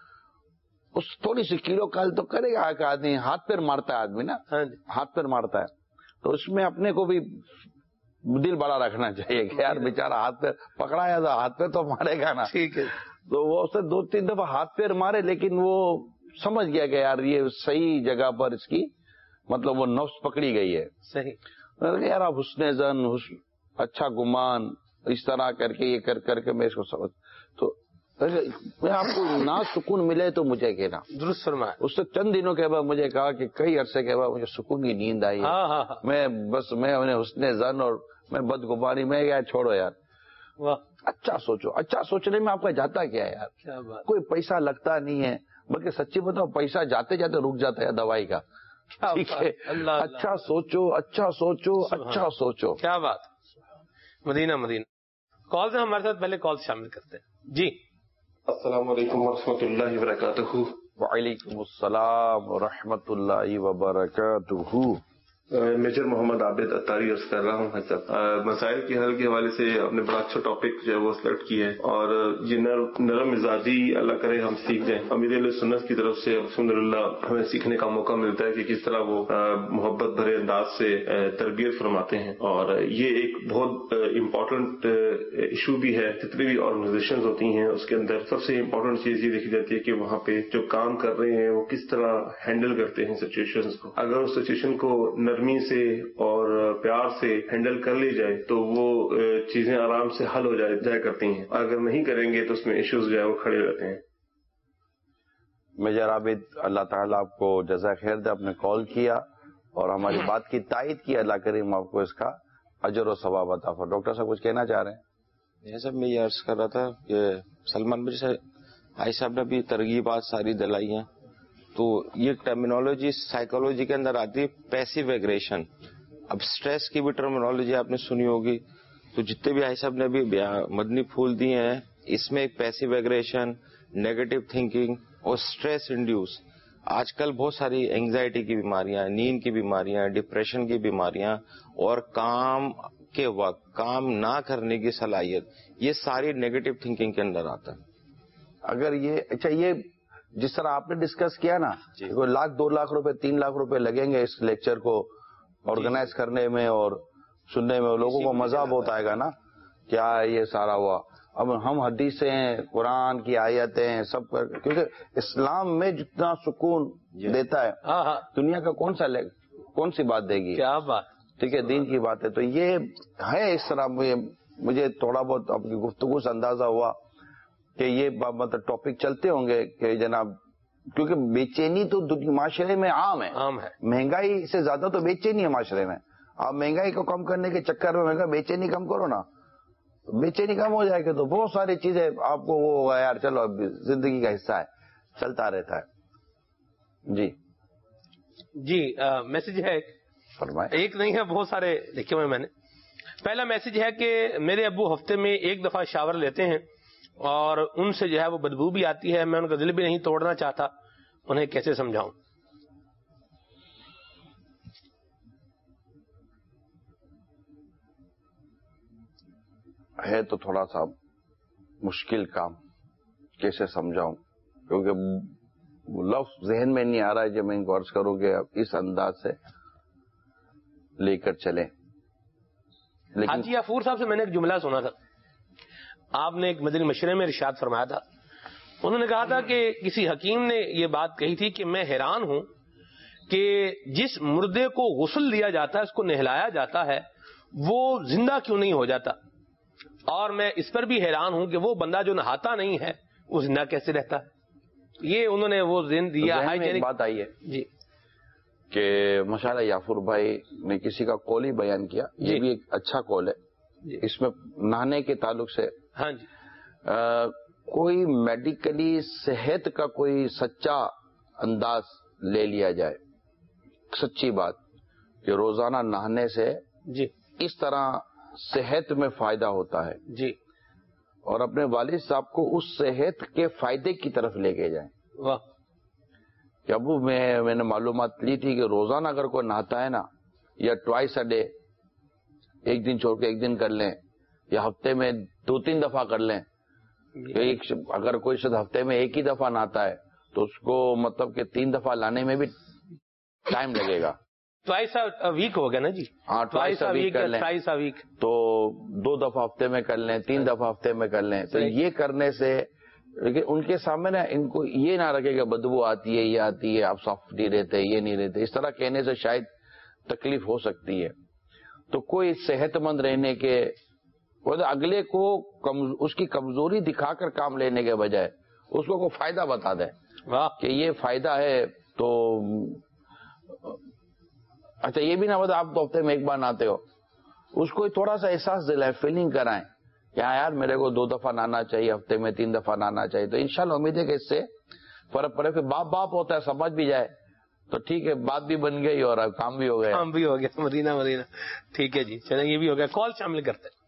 اس تھوڑی سی کیلو کال تو کرے گا کہ آدمی ہاتھ پیر مارتا ہے, آدمی نا ہاتھ پیر مارتا ہے, تو اس میں اپنے کو بھی دل بڑا رکھنا چاہیے کہ یار بیچارہ ہاتھ پیر پکڑایا تھا, ہاتھ پیر تو مارے گا نا. ٹھیک ہے. تو وہ اسے 2-3 دفعہ ہاتھ پیر مارے, لیکن وہ سمجھ گیا کہ یار یہ صحیح جگہ پر اس کی مطلب وہ نفس پکڑی گئی ہے. صحیح. یار آپ حسن ظن, اچھا گمان, اس طرح کر کے یہ کر کے میں اس کو سمجھ, تو میں آپ کو نہ سکون ملے تو مجھے کہنا. درست فرمایا. اس سے چند دنوں کے بعد مجھے کہا کہ کئی عرصے کے بعد مجھے سکون کی نیند آئی ہے. میں انہیں حسن ظن اور میں بدگمانی میں گیا, چھوڑو یار, اچھا سوچو. اچھا سوچنے میں آپ کا جاتا کیا ہے یار, کوئی پیسہ لگتا نہیں ہے, بلکہ سچی بتاؤ پیسہ جاتے جاتے رک جاتا ہے دوائی کا. ٹھیک ہے, اچھا سوچو, اچھا سوچو, اچھا سوچو. کیا بات. مدینہ کال سے ہمارے ساتھ پہلے کال شامل کرتے ہیں. جی, السلام علیکم ورحمۃ اللہ وبرکاتہ. وعلیکم السلام ورحمۃ اللہ وبرکاتہ. میجر محمد عابد اتاری عرض کر رہا ہوں. مسائل کے حل کے حوالے سے آپ نے بڑا اچھا ٹاپک جو ہے وہ سلیکٹ کیا ہے, اور یہ نرم مزاجی اللہ کرے ہم سیکھ جائیں. امیر علیہ سنت کی طرف سے الحمدللہ ہمیں سیکھنے کا موقع ملتا ہے کہ کس طرح وہ محبت بھرے انداز سے تربیت فرماتے ہیں, اور یہ ایک بہت امپورٹنٹ ایشو بھی ہے. جتنی بھی آرگنائزیشن ہوتی ہیں اس کے اندر سب سے امپورٹنٹ چیز یہ دیکھی جاتی ہے کہ وہاں پہ جو کام کر رہے ہیں وہ کس طرح ہینڈل کرتے ہیں سچویشن کو. اگر اس سچویشن کو نرمی سے اور پیار سے ہینڈل کر لی جائے تو وہ چیزیں آرام سے حل ہو جایا کرتی ہیں. اگر نہیں کریں گے تو اس میں ایشوز جو ہے وہ کھڑے رہتے ہیں. میجر عابد, اللہ تعالیٰ آپ کو جزائے خیر دے, آپ نے کال کیا اور ہماری بات کی تائید کی. اللہ کریم آپ کو اس کا اجر و ثواب عطا فرمائے. ڈاکٹر صاحب کچھ کہنا چاہ رہے ہیں؟ یہ سب میں یہ عرض کر رہا تھا کہ سلمان بھائی سے بھائی صاحب نے بھی ترغیبات ساری دلائی ہیں تو یہ ٹرمینالوجی سائیکولوجی کے اندر آتی ہے پیسیو ایگریشن. اب اسٹریس کی بھی ٹرمینالوجی آپ نے سنی ہوگی. تو جتنے بھی بھائی صاحب نے ابھی مدنی پھول دیے ہیں اس میں ایک پیسیو ایگریشن, نیگیٹو تھنکنگ اور اسٹریس انڈیوس. آج کل بہت ساری اینگزائٹی کی بیماریاں, نیند کی بیماریاں, ڈپریشن کی بیماریاں اور کام کے وقت کام نہ کرنے کی صلاحیت, یہ ساری نیگیٹو تھنکنگ کے اندر آتا ہے. اگر یہ اچھا یہ جس طرح آپ نے ڈسکس کیا نا, 1 لاکھ 2 لاکھ روپے 3 لاکھ روپے لگیں گے اس لیکچر کو آرگنائز کرنے میں اور سننے میں, لوگوں کو مزہ بہت آئے گا نا کیا یہ سارا ہوا. اب ہم حدیثیں, قرآن کی آیتیں سب کر, کیونکہ اسلام میں جتنا سکون دیتا ہے دنیا کا کون سی بات دے گی. کیا بات, ٹھیک ہے, دین کی بات ہے. تو یہ ہے اس طرح. مجھے تھوڑا بہت آپ کی گفتگو سے اندازہ ہوا کہ یہ مطلب ٹاپک چلتے ہوں گے کہ جناب, کیونکہ بے چینی تو معاشرے میں عام ہے. مہنگائی سے زیادہ تو بے چینی ہے معاشرے میں. آپ مہنگائی کو کم کرنے کے چکر میں بے چینی کم کرو نا, بے چینی کم ہو جائے گا تو بہت ساری چیزیں آپ کو وہ ہوگا یار چلو اب زندگی کا حصہ ہے, چلتا رہتا ہے. جی میسج ہے فرمائیں. ایک نہیں ہے, بہت سارے لکھے ہوئے میں نے. پہلا میسج ہے کہ میرے ابو ہفتے میں 1 دفعہ شاور لیتے ہیں اور ان سے جو ہے وہ بدبو بھی آتی ہے. میں ان کا دل بھی نہیں توڑنا چاہتا, انہیں کیسے سمجھاؤں؟ ہے تو تھوڑا سا مشکل کام, کیسے سمجھاؤں, کیونکہ لفظ ذہن میں نہیں آ رہا ہے جب میں ان کو عرض کروں کہ اس انداز سے لے کر چلیں. حاجی غفور صاحب سے میں نے ایک جملہ سنا تھا, آپ نے ایک مدنی مشورے میں ارشاد فرمایا تھا. انہوں نے کہا تھا کہ کسی حکیم نے یہ بات کہی تھی کہ میں حیران ہوں کہ جس مردے کو غسل دیا جاتا ہے, اس کو نہلایا جاتا ہے, وہ زندہ کیوں نہیں ہو جاتا, اور میں اس پر بھی حیران ہوں کہ وہ بندہ جو نہاتا نہیں ہے وہ زندہ کیسے رہتا ہے. یہ انہوں نے وہ ذہن دیا. بات آئی ہے جی کہ ماشاءاللہ یافور بھائی نے کسی کا قول ہی بیان کیا, یہ بھی ایک اچھا قول ہے. اس میں نہانے کے تعلق سے ہاں جی, کوئی میڈیکلی صحت کا کوئی سچا انداز لے لیا جائے, سچی بات کہ روزانہ نہانے سے جی اس طرح صحت میں فائدہ ہوتا ہے جی, اور اپنے والد صاحب کو اس صحت کے فائدے کی طرف لے کے جائیں. واہ, کہ ابو میں نے معلومات لی تھی کہ روزانہ اگر کوئی نہاتا ہے نا, یا ٹوائس اے ڈے, 1 دن چھوڑ کے 1 دن کر لیں, یا ہفتے میں 2-3 دفعہ کر لیں. اگر کوئی شخص ہفتے میں 1 ہی دفعہ نہاتا ہے تو اس کو مطلب کہ 3 دفعہ لانے میں بھی ٹائم لگے گا. ٹوائس اے ویک ہو گیا نا جی. ہاں, ٹوائس اے ویک کر لیں, تو 2 دفعہ ہفتے میں کر لیں, 3 دفعہ ہفتے میں کر لیں. تو یہ کرنے سے ان کے سامنے نا ان کو یہ نہ رکھے کہ بدبو آتی ہے, یہ آتی ہے, آپ صاف نہیں رہتے, یہ نہیں رہتے. اس طرح کہنے سے شاید تکلیف ہو سکتی ہے. تو کوئی صحت مند رہنے کے اگلے کو اس کی کمزوری دکھا کر کام لینے کے بجائے اس کو کوئی فائدہ بتا دے کہ یہ فائدہ ہے. تو اچھا یہ بھی نہ بتا آپ تو ہفتے میں 1 بار نہاتے ہو, اس کو تھوڑا سا احساس دلائیں, فیلنگ کرائیں کہ ہاں یار میرے کو 2 دفعہ نہانا چاہیے, ہفتے میں 3 دفعہ نہانا چاہیے. تو انشاءاللہ امید ہے کہ اس سے فرق پڑے. پھر باپ ہوتا ہے, سمجھ بھی جائے تو ٹھیک ہے, بات بھی بن گئی اور کام بھی ہو گیا. کام بھی ہو گیا. مدینہ ٹھیک ہے جی, چلیں یہ بھی ہو گیا. کال شامل کرتے ہیں.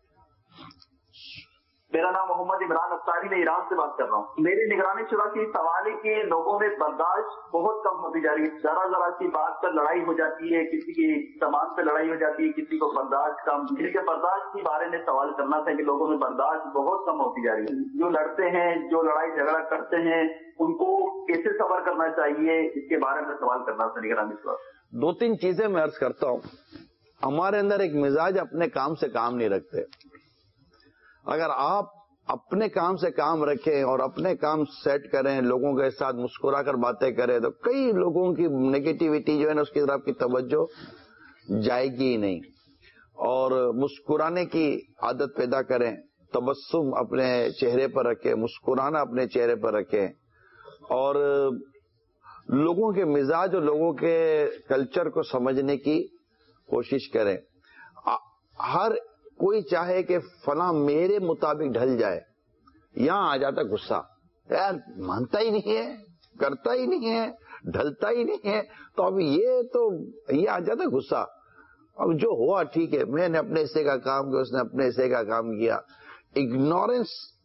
میرا نام محمد عمران افطاری, میں ایران سے بات کر رہا ہوں. میری نگرانی شدہ کی سوال ہے کہ لوگوں میں برداشت بہت کم ہوتی جا رہی ہے. ذرا سی بات پر لڑائی ہو جاتی ہے, کسی کی سامان پہ لڑائی ہو جاتی ہے, کسی کو برداشت کم. جن کے برداشت کے بارے میں سوال کرنا تھا کہ لوگوں میں برداشت بہت کم ہوتی جا رہی ہے. جو لڑتے ہیں, جو لڑائی جھگڑا کرتے ہیں, ان کو کیسے صبر کرنا چاہیے, اس کے بارے میں سوال کرنا تھا نگرانی شدہ. 2-3 چیزیں میں عرض کرتا ہوں. ہمارے اندر ایک مزاج اپنے کام سے کام نہیں رکھتے. اگر آپ اپنے کام سے کام رکھیں اور اپنے کام سیٹ کریں, لوگوں کے ساتھ مسکرا کر باتیں کریں, تو کئی لوگوں کی نیگیٹیوٹی جو ہے نا اس کی طرف کی توجہ جائے گی ہی نہیں. اور مسکرانے کی عادت پیدا کریں, تبسم اپنے چہرے پر رکھیں, مسکرانا اپنے چہرے پر رکھیں, اور لوگوں کے مزاج اور لوگوں کے کلچر کو سمجھنے کی کوشش کریں. ہر کوئی چاہے کہ فلاں میرے مطابق ڈھل جائے, یہاں آ جاتا غصہ, یار مانتا ہی نہیں ہے, کرتا ہی نہیں ہے, ڈھلتا ہی نہیں ہے. تو اب یہ آ جاتا ہے غصہ. اب جو ہوا ٹھیک ہے, میں نے اپنے حصے کا کام کیا, اس نے اپنے حصے کا کام کیا. اگنورینس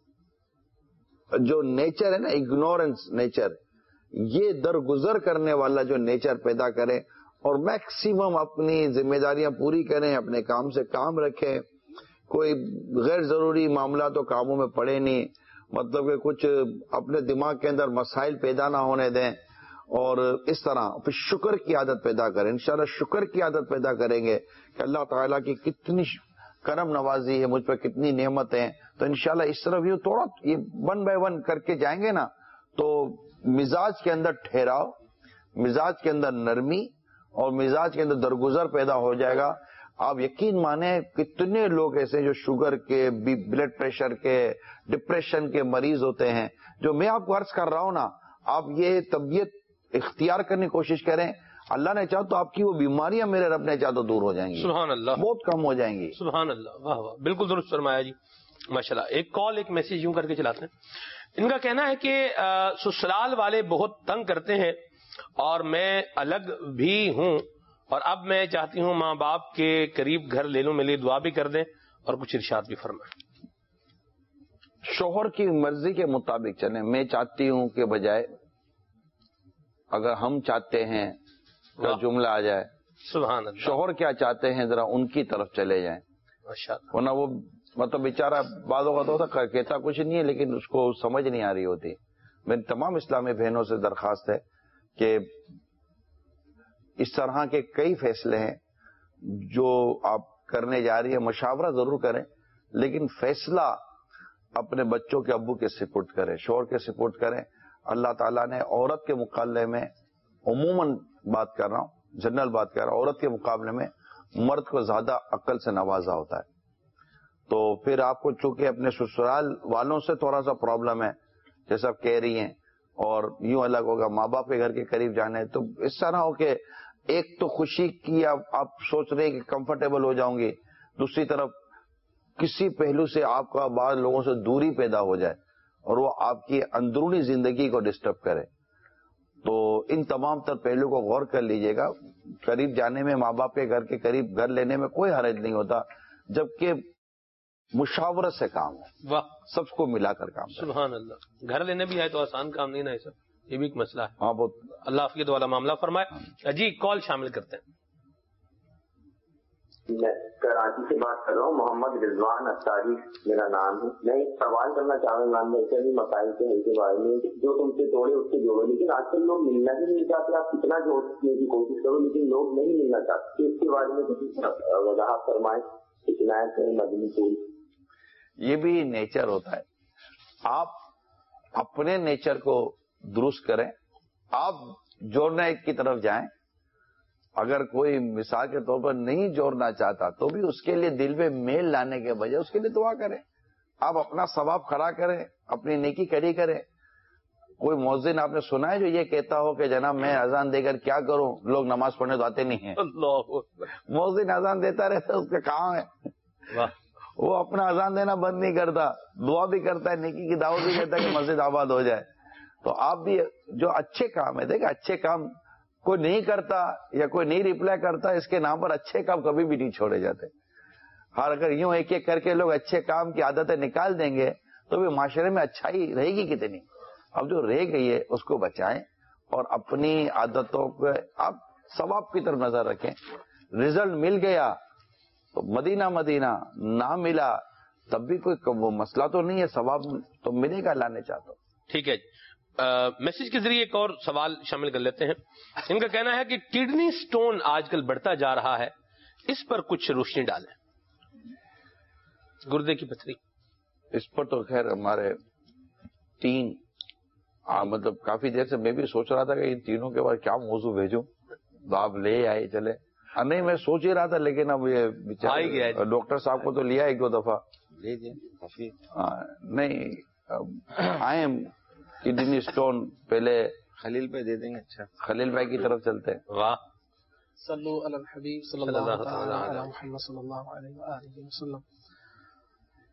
جو نیچر ہے نا, اگنورینس نیچر, یہ درگزر کرنے والا جو نیچر پیدا کریں اور میکسیمم اپنی ذمہ داریاں پوری کریں, اپنے کام سے کام رکھیں, کوئی غیر ضروری معاملات و کاموں میں پڑے نہیں, مطلب کہ کچھ اپنے دماغ کے اندر مسائل پیدا نہ ہونے دیں, اور اس طرح پھر شکر کی عادت پیدا کریں. انشاءاللہ شکر کی عادت پیدا کریں گے کہ اللہ تعالیٰ کی کتنی کرم نوازی ہے مجھ پر, کتنی نعمتیں. تو انشاءاللہ اس طرف یہ تھوڑا یہ 1 by 1 کر کے جائیں گے نا, تو مزاج کے اندر ٹھہراؤ, مزاج کے اندر نرمی اور مزاج کے اندر درگزر پیدا ہو جائے گا. آپ یقین مانیں کتنے لوگ ایسے جو شوگر کے, بلڈ پریشر کے, ڈپریشن کے مریض ہوتے ہیں, جو میں آپ کو عرض کر رہا ہوں نا, آپ یہ طبیعت اختیار کرنے کی کوشش کریں, اللہ نے چاہو تو آپ کی وہ بیماریاں میرے رب نے چاہو تو دور ہو جائیں گی, سبحان اللہ, بہت کم ہو جائیں گی. سبحان اللہ, واہ واہ, بالکل درست فرمایا جی, ماشاءاللہ. ایک کال ایک میسج یوں کر کے چلاتے ہیں. ان کا کہنا ہے کہ سسرال والے بہت تنگ کرتے ہیں اور میں الگ بھی ہوں, اور اب میں چاہتی ہوں ماں باپ کے قریب گھر لے لوں, میرے لیے دعا بھی کر دیں اور کچھ ارشاد بھی فرمائیں. شوہر کی مرضی کے مطابق چلیں. میں چاہتی ہوں کے بجائے اگر ہم چاہتے ہیں کا جملہ آ جائے, سبحان اللہ, شوہر کیا چاہتے ہیں ذرا ان کی طرف چلے جائیں. ورنہ وہ مطلب بیچارہ بعض اوقات ہوتا کہتا کچھ نہیں ہے لیکن اس کو سمجھ نہیں آ رہی ہوتی. میری تمام اسلامی بہنوں سے درخواست ہے کہ اس طرح کے کئی فیصلے ہیں جو آپ کرنے جا رہی ہیں, مشاورہ ضرور کریں لیکن فیصلہ اپنے بچوں کے ابو کے سپرد کریں, شوہر کے سپرد کریں. اللہ تعالیٰ نے عورت کے مقابلے میں, عموماً بات کر رہا ہوں, جنرل بات کر رہا ہوں, عورت کے مقابلے میں مرد کو زیادہ عقل سے نوازا ہوتا ہے. تو پھر آپ کو چونکہ اپنے سسرال والوں سے تھوڑا سا پرابلم ہے جیسا آپ کہہ رہی ہیں, اور یوں الگ ہوگا ماں باپ کے گھر کے قریب جانے, تو اس طرح ہو کہ ایک تو خوشی کی آپ سوچ رہے ہیں کہ کمفرٹیبل ہو جاؤں گی, دوسری طرف کسی پہلو سے آپ کا بعض لوگوں سے دوری پیدا ہو جائے اور وہ آپ کی اندرونی زندگی کو ڈسٹرب کرے. تو ان تمام تر پہلو کو غور کر لیجئے گا. قریب جانے میں, ماں باپ کے گھر کے قریب گھر لینے میں کوئی حرج نہیں ہوتا, جبکہ مشاورت سے کام ہو, واہ, سب کو ملا کر کام کرے. سبحان اللہ. گھر لینے بھی آئے تو آسان کام نہیں نا ہے سر, یہ بھی ایک مسئلہ ہے. ہاں, بہت اللہ عافیت والا معاملہ فرمائے. جی کال شامل کرتے ہیں. میں کراچی سے بات کر رہا ہوں, محمد رضوان اختاری میرا نام ہے. میں ایک سوال کرنا چاہ رہا ہوں ویسے بھی مسائل کے بارے میں, جو تم سے توڑے اس سے جوڑے, لیکن آج کل لوگ ملنا ہی نہیں چاہتے. آپ کتنا جوڑنے کی کوشش کرو لیکن لوگ نہیں ملنا چاہتے. اس کے بارے میں کچھ وضاحت فرمائیں. اتنا ہے مدنی پھول. یہ بھی نیچر ہوتا ہے. آپ اپنے نیچر کو درست کریں, آپ جوڑنے کی طرف جائیں. اگر کوئی مثال کے طور پر نہیں جوڑنا چاہتا تو بھی اس کے لیے دل میں میل لانے کے بجائے اس کے لیے دعا کریں. آپ اپنا ثواب کھڑا کریں, اپنی نیکی کھڑی کریں. کوئی مؤذن آپ نے سنا ہے جو یہ کہتا ہو کہ جناب میں اذان دے کر کیا کروں, لوگ نماز پڑھنے تو آتے نہیں ہیں. مؤذن اذان دیتا رہتا, اس کا کام ہے. وہ اپنا اذان دینا بند نہیں کرتا, دعا بھی کرتا ہے, نیکی کی دعوت بھی دیتا ہے کہ مسجد آباد ہو جائے. تو آپ بھی جو اچھے کام ہے, دیکھیں اچھے کام کوئی نہیں کرتا یا کوئی نہیں ریپلائی کرتا, اس کے نام پر اچھے کام کبھی بھی نہیں چھوڑے جاتے. ہر اگر یوں ایک ایک کر کے لوگ اچھے کام کی عادتیں نکال دیں گے تو بھی معاشرے میں اچھائی رہے گی کتنی. اب جو رہ گئی ہے اس کو بچائیں اور اپنی عادتوں کو آپ ثواب کی طرف نظر رکھیں. رزلٹ مل گیا تو مدینہ مدینہ, نہ ملا تب بھی کوئی وہ مسئلہ تو نہیں ہے, ثواب تو ملے گا, لانے چاہتا ہوں. ٹھیک ہے. میسج کے ذریعے ایک اور سوال شامل کر لیتے ہیں. ان کا کہنا ہے کہ کڈنی سٹون آج کل بڑھتا جا رہا ہے, اس پر کچھ روشنی ڈالیں. گردے کی پتھری, اس پر تو خیر ہمارے تین مطلب کافی دیر سے میں بھی سوچ رہا تھا کہ ان تینوں کے بعد کیا موضوع بھیجوں, تو آپ لے آئے چلے. نہیں میں سوچ ہی رہا تھا لیکن اب یہ ڈاکٹر صاحب کو تو لیا ایک دو دفعہ, نہیں آئے کڈنی سٹون پہلے خلیل پہ دے دیں گے. اچھا خلیل بھائی کی طرف چلتے ہیں. واہ, صلو علی الحبیب صلی اللہ تعالی علی محمد صلی اللہ علیہ وآلہ وسلم.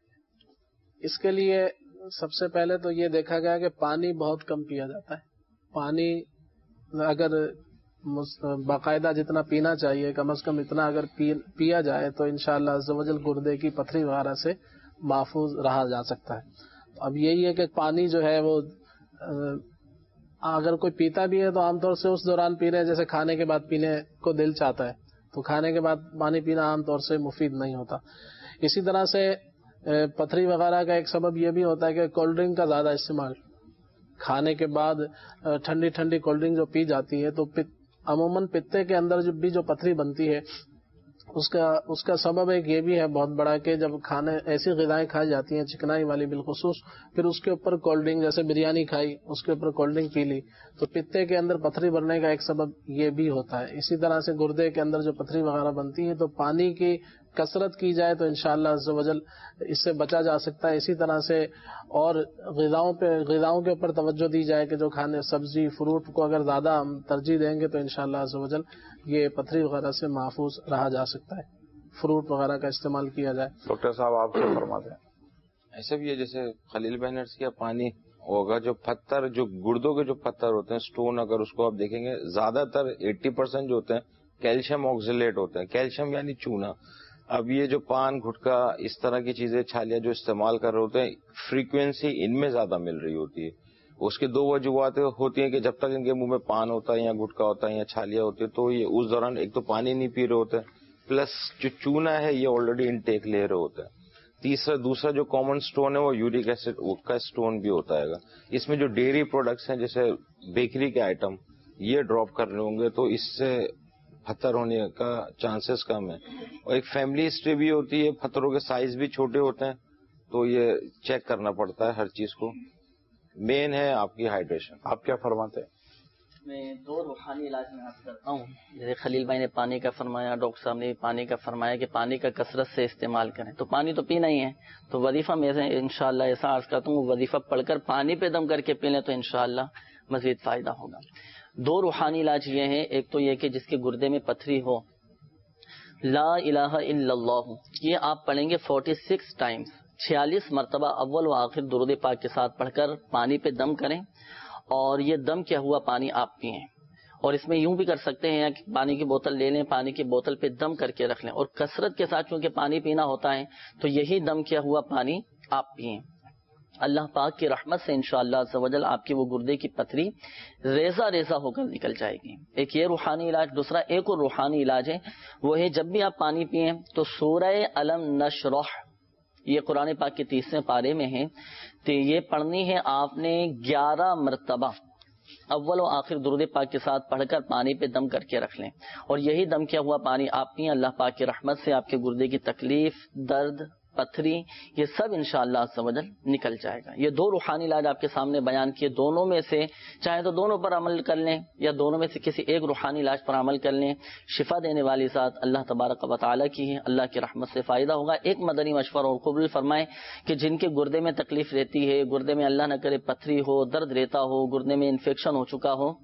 اس کے لیے سب سے پہلے تو یہ دیکھا گیا کہ پانی بہت کم پیا جاتا ہے. پانی اگر باقاعدہ جتنا پینا چاہیے کم از کم اتنا اگر پیا جائے تو انشاءاللہ عز و جل گردے کی پتھری وغیرہ سے محفوظ رہا جا سکتا ہے. اب یہی ہے کہ پانی جو ہے وہ اگر کوئی پیتا بھی ہے تو عام طور سے اس دوران پی رہے ہیں جیسے کھانے کے بعد پینے کو دل چاہتا ہے, تو کھانے کے بعد پانی پینا عام طور سے مفید نہیں ہوتا. اسی طرح سے پتھری وغیرہ کا ایک سبب یہ بھی ہوتا ہے کہ کولڈ ڈرنک کا زیادہ استعمال, کھانے کے بعد ٹھنڈی ٹھنڈی کولڈ ڈرنک جو پی جاتی ہے تو عموماً پتے کے اندر جو پتھری بنتی ہے اس کا سبب ایک یہ بھی ہے بہت بڑا کہ جب کھانے ایسی غذائیں کھائی جاتی ہیں چکنائی والی بالخصوص, پھر اس کے اوپر کولڈ ڈرنک جیسے بریانی کھائی اس کے اوپر کولڈ ڈرنک پی لی تو پتے کے اندر پتھری بننے کا ایک سبب یہ بھی ہوتا ہے. اسی طرح سے گردے کے اندر جو پتھری وغیرہ بنتی ہے تو پانی کی کثرت کی جائے تو انشاءاللہ عز و جل اس سے بچا جا سکتا ہے. اسی طرح سے اور غذاؤں کے اوپر توجہ دی جائے کہ جو کھانے سبزی فروٹ کو اگر زیادہ ہم ترجیح دیں گے تو انشاءاللہ عز و جل یہ پتھری وغیرہ سے محفوظ رہا جا سکتا ہے. فروٹ وغیرہ کا استعمال کیا جائے. ڈاکٹر صاحب آپ کیا فرماتے ہیں؟ ایسا بھی ہے جیسے خلیل بھائی نے عرض کیا پانی ہوگا, جو پتھر جو گردوں کے جو پتھر ہوتے ہیں اسٹون, اگر اس کو آپ دیکھیں گے زیادہ تر 80% جو ہوتے ہیں کیلشیم آکزیلیٹ ہوتے ہیں. کیلشیم یعنی چونا. اب یہ جو پان گھٹکا اس طرح کی چیزیں چھالیاں جو استعمال کر رہے ہوتے ہیں فریکوینسی ان میں زیادہ مل رہی ہوتی ہے. اس کی دو وجوہات ہوتی ہیں کہ جب تک ان کے منہ میں پان ہوتا ہے یا گٹکا ہوتا ہے یا چھالیاں ہوتی ہے تو یہ اس دوران ایک تو پانی نہیں پی رہے ہوتے, پلس جو چونا ہے یہ آلریڈی انٹیک لے رہے ہوتے ہیں. دوسرا جو کامن سٹون ہے وہ یورک ایسڈ کا سٹون بھی ہوتا ہے. اس میں جو ڈیری پروڈکٹس ہیں جیسے بیکری کے آئٹم یہ ڈراپ کر رہے ہوں گے تو اس سے پتھر ہونے کا چانسز کم ہے. اور ایک فیملی ہسٹری بھی ہوتی ہے, پتھروں کے سائز بھی چھوٹے ہوتے ہیں تو یہ چیک کرنا پڑتا ہے ہر چیز کو. مین ہے آپ کی ہائیڈریشن. آپ کیا فرماتے ہیں؟ میں دو روحانی علاج میں حاصل کرتا ہوں. جیسے خلیل بھائی نے پانی کا فرمایا, ڈاکٹر صاحب نے پانی کا فرمایا کہ پانی کا کثرت سے استعمال کریں. تو پانی تو پینا ہی ہے, تو وظیفہ میں انشاءاللہ ایسا عرض کرتا ہوں وظیفہ پڑھ کر پانی پہ دم کر کے پی لیں تو انشاءاللہ مزید فائدہ ہوگا. دو روحانی علاج یہ ہیں, ایک تو یہ کہ جس کے گردے میں پتھری ہو لا الہ الا اللہ یہ آپ پڑھیں گے 46 ٹائمز 46 مرتبہ اول و آخر درود پاک کے ساتھ پڑھ کر پانی پہ دم کریں اور یہ دم کیا ہوا پانی آپ پئیں. اور اس میں یوں بھی کر سکتے ہیں کہ پانی کی بوتل لے لیں, پانی کی بوتل پہ دم کر کے رکھ لیں اور کثرت کے ساتھ چونکہ پانی پینا ہوتا ہے تو یہی دم کیا ہوا پانی آپ پئیں. اللہ پاک کی رحمت سے انشاءاللہ عز و جل آپ کی وہ گردے کی پتھری ریزہ ریزہ ہو کر نکل جائے گی. ایک یہ روحانی علاج. دوسرا ایک اور روحانی علاج ہے, وہ ہے جب بھی آپ پانی پئیں تو سورہ الم نشرح یہ قرآن پاک کے 30ویں پارے میں ہے, تو یہ پڑھنی ہے آپ نے 11 مرتبہ اول و آخر درود پاک کے ساتھ پڑھ کر پانی پہ دم کر کے رکھ لیں اور یہی دم کیا ہوا پانی آپ پئیں. اللہ پاک کی رحمت سے آپ کے گردے کی تکلیف, درد, پتھری یہ سب انشاءاللہ عز و جل نکل جائے گا. یہ دو روحانی علاج آپ کے سامنے بیان کیے, دونوں میں سے چاہے تو دونوں پر عمل کر لیں یا دونوں میں سے کسی ایک روحانی علاج پر عمل کر لیں. شفا دینے والی ذات اللہ تبارک و تعالی کی ہے, اللہ کی رحمت سے فائدہ ہوگا. ایک مدنی مشورہ اور قبول فرمائیں کہ جن کے گردے میں تکلیف رہتی ہے, گردے میں اللہ نہ کرے پتھری ہو, درد رہتا ہو, گردے میں انفیکشن ہو چکا ہو,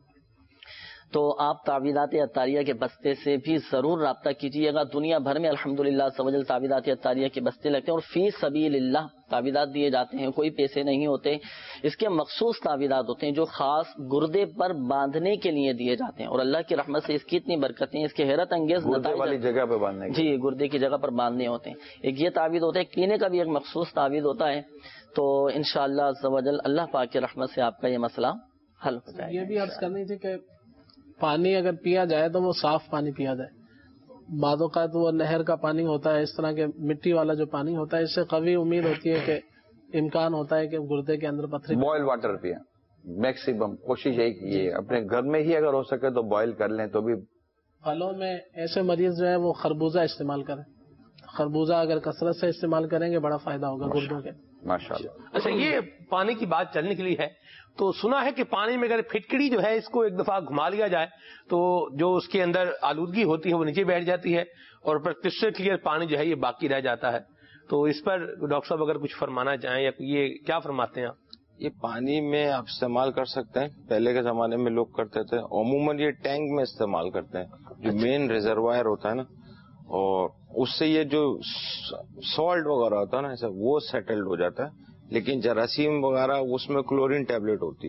تو آپ تعویذات عطاریہ کے بستے سے بھی ضرور رابطہ کیجیے گا. دنیا بھر میں الحمدللہ سوجل تعویذات عطاریہ کے بستے لگتے ہیں اور فی سبیل اللہ تعویذات دیے جاتے ہیں, کوئی پیسے نہیں ہوتے. اس کے مخصوص تعویذات ہوتے ہیں جو خاص گردے پر باندھنے کے لیے دیے جاتے ہیں اور اللہ کی رحمت سے اس کی اتنی برکتیں, اس کے حیرت انگیز والی جگہ پہ باندھنے, جی گردے کی جگہ پر باندھنے ہوتے ہیں. ایک یہ تعویذ ہوتا ہے, پینے کا بھی ایک مخصوص تعویذ ہوتا ہے. تو انشاءاللہ عز و جل اللہ پاک کی رحمت سے آپ کا یہ مسئلہ حل ہو جائے. یہ بھی عرض کرنی تھی کہ پانی اگر پیا جائے تو وہ صاف پانی پیا جائے. بعض اوقات وہ نہر کا پانی ہوتا ہے, اس طرح کے مٹی والا جو پانی ہوتا ہے, اس سے قوی امید ہوتی ہے کہ امکان ہوتا ہے کہ گردے کے اندر پتھری. بوائل واٹر پیا, میکسیمم کوشش یہی کیجیے اپنے گھر میں ہی اگر ہو سکے تو بوائل کر لیں. تو بھی پھلوں میں ایسے مریض جو ہے وہ خربوزہ استعمال کریں. خربوزہ اگر کثرت سے استعمال کریں گے بڑا فائدہ ہوگا گردوں کے. ماشاءاللہ. اچھا, یہ پانی کی بات چلنے کے لیے ہے تو سنا ہے کہ پانی میں اگر پھٹکڑی جو ہے اس کو ایک دفعہ گھما لیا جائے تو جو اس کے اندر آلودگی ہوتی ہے وہ نیچے بیٹھ جاتی ہے اور پھر کرسٹل کلیئر پانی جو ہے یہ باقی رہ جاتا ہے. تو اس پر ڈاکٹر صاحب اگر کچھ فرمانا چاہیں یا یہ کیا فرماتے ہیں آپ؟ یہ پانی میں آپ استعمال کر سکتے ہیں. پہلے کے زمانے میں لوگ کرتے تھے, عموماً یہ ٹینک میں استعمال کرتے ہیں جو مین ریزروائر ہوتا ہے نا, اور اس سے یہ جو سالٹ وغیرہ ہوتا ہے نا ایسا وہ سیٹلڈ ہو جاتا ہے. لیکن جراثیم وغیرہ اس میں کلورین ٹیبلٹ ہوتی ہے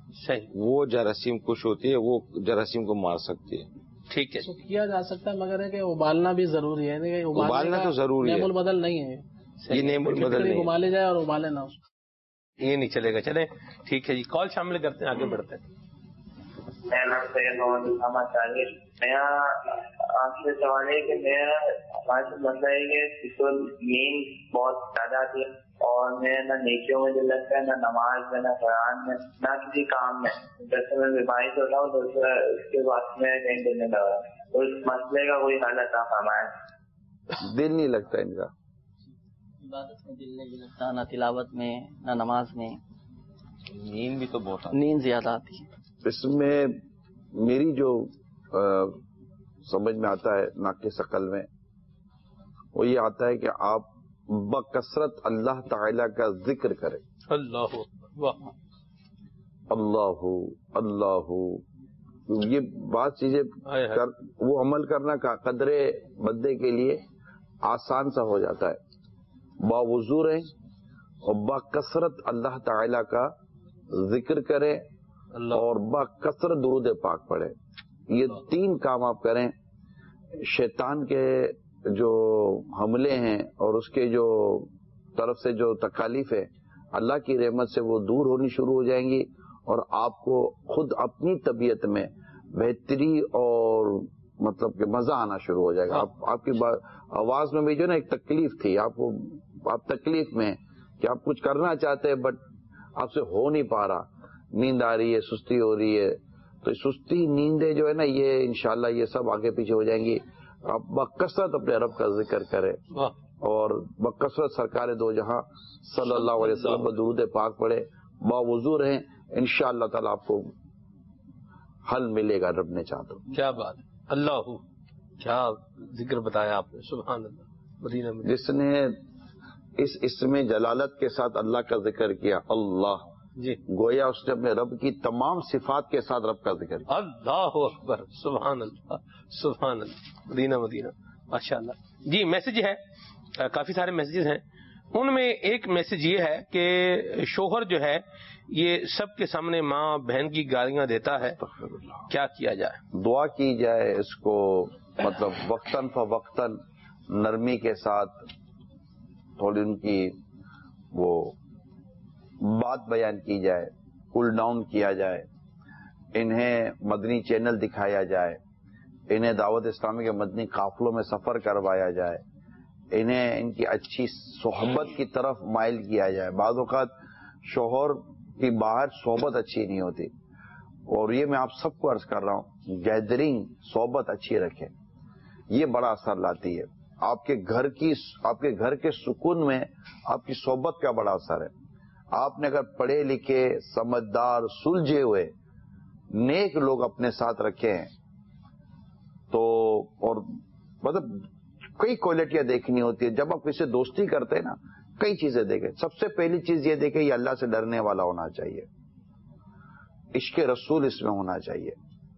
صحیح. وہ جراثیم کش ہوتی ہے, وہ جراثیم کو مار سکتی ہے. ٹھیک ہے. تو کیا جا سکتا ہے, مگر ہے کہ ابالنا بھی ضروری ہے. ابالنا تو ضروری ہے, نعم البدل نہیں ہے یہ نعم البدل نہیں. ابالے جائے اور ابالے نہ, یہ نہیں چلے گا. چلیں ٹھیک ہے جی, کال شامل کرتے ہیں, آگے بڑھتے ہیں. میرا نام سید محمد اسامہ طاہر. میرا آپ سے سوال ہے کہ میرا ہمارے سے مسئلہ ہے کہ تو نیند بہت زیادہ آتی ہے, اور میں نہ نیکیوں میں دل لگتا ہے, نہ نماز میں, نہ قرآن میں, نہ کسی کام میں. جیسے میں بیماری سے اٹھا ہوں تو اس کے بعد میں کہیں دل نہیں لگا. تو اس مسئلے کا کوئی حل عطا فرمائے. دل نہیں لگتا ان کا, عبادت میں دل نہیں لگتا, نہ تلاوت میں, نہ نماز میں. نیند بھی تو بہت نیند زیادہ آتی ہے. اس میں میری جو سمجھ میں آتا ہے ناقص عقل میں, وہ یہ آتا ہے کہ آپ بکثرت اللہ تعالی کا ذکر کریں. اللہ واہ, اللہ اللہ, یہ بات چیزیں وہ عمل کرنا کا قدرے بندے کے لیے آسان سا ہو جاتا ہے. باوضو رہیں اور بکثرت اللہ تعالی کا ذکر کریں اور بکثرت درود پاک پڑھیں. یہ 3 کام آپ کریں, شیطان کے جو حملے ہیں اور اس کے جو طرف سے جو تکالیف ہے, اللہ کی رحمت سے وہ دور ہونی شروع ہو جائیں گی, اور آپ کو خود اپنی طبیعت میں بہتری اور مطلب کہ مزہ آنا شروع ہو جائے گا. آپ کی آواز میں بھی جو نا ایک تکلیف تھی, آپ تکلیف میں کہ آپ کچھ کرنا چاہتے ہیں بٹ آپ سے ہو نہیں پا رہا, نیند آ رہی ہے, سستی ہو رہی ہے. تو سستی نیندیں جو ہے نا, یہ انشاءاللہ یہ سب آگے پیچھے ہو جائیں گی. آپ بکثرت اپنے رب کا ذکر کریں اور بکثرت سرکار دو جہاں صلی اللہ علیہ وسلم پر درود پاک پڑھے, باوضو رہیں, انشاءاللہ تعالی آپ کو حل ملے گا رب نے چاہا تو. کیا بات ہے, اللہ کیا ذکر بتایا آپ نے, سبحان اللہ. مدینہ میں جس نے اس اسم جلالت کے ساتھ اللہ کا ذکر کیا, اللہ جی, گویا اس نے اپنے رب کی تمام صفات کے ساتھ رب کا ذکر کیا. اللہ اکبر, سبحان اللہ سبحان اللہ. مدینہ مدینہ, ماشاء اللہ. جی میسج ہے, کافی سارے میسیجز ہیں. ان میں ایک میسج یہ ہے کہ شوہر جو ہے یہ سب کے سامنے ماں بہن کی گالیاں دیتا ہے, کیا کیا جائے؟ دعا کی جائے اس کو, مطلب وقتاً فوقتاً نرمی کے ساتھ تھوڑی ان کی وہ بات بیان کی جائے, کول ڈاؤن کیا جائے, انہیں مدنی چینل دکھایا جائے, انہیں دعوت اسلامی کے مدنی قافلوں میں سفر کروایا جائے, انہیں ان کی اچھی صحبت کی طرف مائل کیا جائے. بعض اوقات شوہر کی باہر صحبت اچھی نہیں ہوتی, اور یہ میں آپ سب کو عرض کر رہا ہوں, گیدرنگ صحبت اچھی رکھیں, یہ بڑا اثر لاتی ہے. آپ کے گھر کے سکون میں آپ کی صحبت کا بڑا اثر ہے. آپ نے اگر پڑھے لکھے, سمجھدار, سلجھے ہوئے نیک لوگ اپنے ساتھ رکھے ہیں تو, اور مطلب کئی کوالٹیاں دیکھنی ہوتی ہے. جب آپ کسی سے دوستی کرتے ہیں نا, کئی چیزیں دیکھیں. سب سے پہلی چیز یہ دیکھیں, یہ اللہ سے ڈرنے والا ہونا چاہیے, عشق رسول اس میں ہونا چاہیے,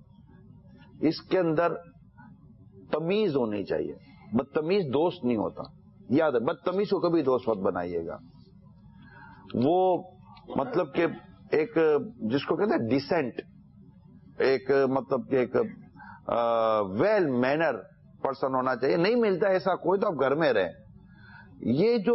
اس کے اندر تمیز ہونی چاہیے. بدتمیز دوست نہیں ہوتا, یاد ہے, بدتمیز کو کبھی دوست مت بنائیے گا. وہ مطلب کہ ایک جس کو کہتے ہیں ڈیسنٹ, ایک مطلب کہ ایک ویل مینر پرسن ہونا چاہیے. نہیں ملتا ایسا کوئی تو آپ گھر میں رہیں. یہ جو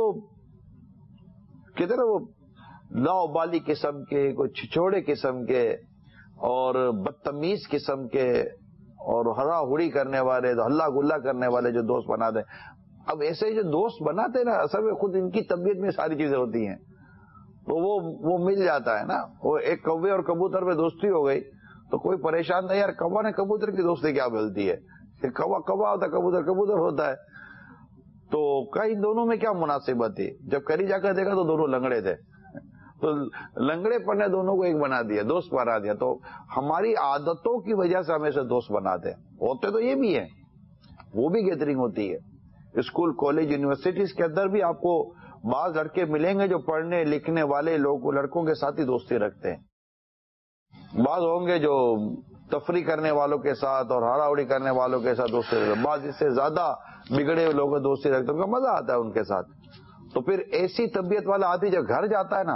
کہتے ہیں نا وہ لاؤبالی قسم کے, کوئی چھچوڑے قسم کے اور بدتمیز قسم کے اور ہرا ہڑی کرنے والے, ہلا گلا کرنے والے جو دوست بنا دیں, اب ایسے جو دوست بناتے نا, اصل میں خود ان کی طبیعت میں ساری چیزیں ہوتی ہیں, تو وہ مل جاتا ہے نا. وہ ایک کوے اور کبوتر میں دوستی ہو گئی تو کوئی پریشان نہیں, یار کوا نے کبوتر کی دوستی کیا ملتی ہے, کوا کوا ہوتا ہے, کبوتر کبوتر ہوتا ہے, تو کئی دونوں میں کیا مناسبت تھی. جب کری جا کر دیکھا تو دونوں لنگڑے تھے, تو لنگڑے پر نے دونوں کو ایک بنا دیا, دوست بنا دیا. تو ہماری عادتوں کی وجہ سے ہمیں سے دوست بناتے ہیں. ہوتے تو یہ بھی ہیں, وہ بھی گیدرنگ ہوتی ہے. اسکول, کالج, یونیورسٹیز کے اندر بھی آپ کو بعض لڑکے ملیں گے جو پڑھنے لکھنے والے لوگ لڑکوں کے ساتھ ہی دوستی رکھتے ہیں. بعض ہوں گے جو تفریح کرنے والوں کے ساتھ اور ہاڑاوڑی کرنے والوں کے ساتھ دوستی رکھتے ہیں. بعض اس سے زیادہ بگڑے ہوئے لوگ دوستی رکھتے ہیں, ان کا مزہ آتا ہے ان کے ساتھ. تو پھر ایسی طبیعت والا آدمی جب گھر جاتا ہے نا,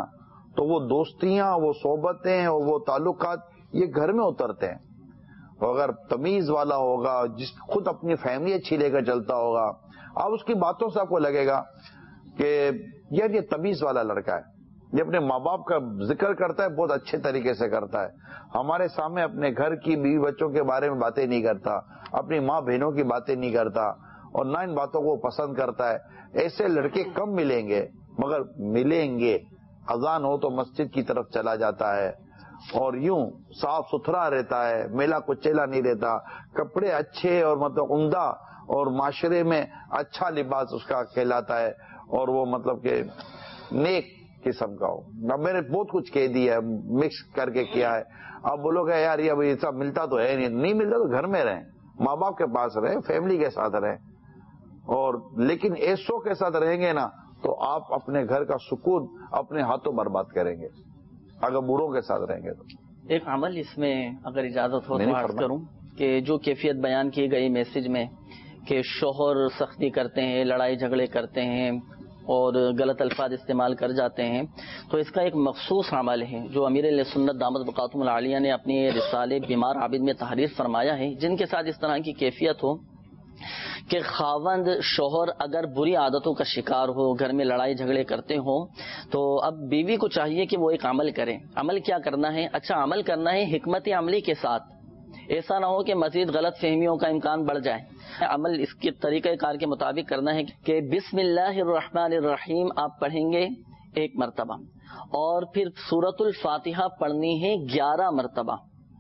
تو وہ دوستیاں، وہ صحبتیں اور وہ تعلقات یہ گھر میں اترتے ہیں. اگر تمیز والا ہوگا، جس خود اپنی فیملی اچھی لے کر چلتا ہوگا، آپ اس کی باتوں سے آپ کو لگے گا کہ یار یہ تمیز والا لڑکا ہے، یہ اپنے ماں باپ کا ذکر کرتا ہے، بہت اچھے طریقے سے کرتا ہے، ہمارے سامنے اپنے گھر کی بیوی بچوں کے بارے میں باتیں نہیں کرتا، اپنی ماں بہنوں کی باتیں نہیں کرتا، اور نہ ان باتوں کو پسند کرتا ہے. ایسے لڑکے کم ملیں گے، مگر ملیں گے. اذان ہو تو مسجد کی طرف چلا جاتا ہے اور یوں صاف ستھرا رہتا ہے، میلا کچیلا نہیں رہتا، کپڑے اچھے اور مطلب عمدہ، اور معاشرے میں اچھا لباس اس کا کہلاتا ہے، اور وہ مطلب کہ نیک قسم کا ہو. میں نے بہت کچھ کہہ دیا ہے، مکس کر کے کیا ہے. اب بولو گے یار یہ اب سب ملتا تو ہے نہیں ملتا تو گھر میں رہیں، ماں باپ کے پاس رہیں، فیملی کے ساتھ رہیں، اور لیکن ایسوں کے ساتھ رہیں گے نا تو آپ اپنے گھر کا سکون اپنے ہاتھوں برباد کریں گے اگر بوڑھوں کے ساتھ رہیں گے. تو ایک عمل اس میں اگر اجازت ہو تو عرض کروں کہ جو کیفیت بیان کی گئی میسج میں کہ شوہر سختی کرتے ہیں، لڑائی جھگڑے کرتے ہیں اور غلط الفاظ استعمال کر جاتے ہیں، تو اس کا ایک مخصوص عمل ہے جو امیر اہل سنت دامت بقاتم العالیہ نے اپنے رسالے بیمار عابد میں تحریر فرمایا ہے، جن کے ساتھ اس طرح کی کیفیت ہو کہ خاوند شوہر اگر بری عادتوں کا شکار ہو، گھر میں لڑائی جھگڑے کرتے ہوں، تو اب بیوی کو چاہیے کہ وہ ایک عمل کرے. عمل کیا کرنا ہے؟ اچھا عمل کرنا ہے حکمت عملی کے ساتھ، ایسا نہ ہو کہ مزید غلط فہمیوں کا امکان بڑھ جائے. عمل اس کے طریقہ کار کے مطابق کرنا ہے کہ بسم اللہ الرحمن الرحیم آپ پڑھیں گے 1 مرتبہ، اور پھر سورۃ الفاتحہ پڑھنی ہے 11 مرتبہ،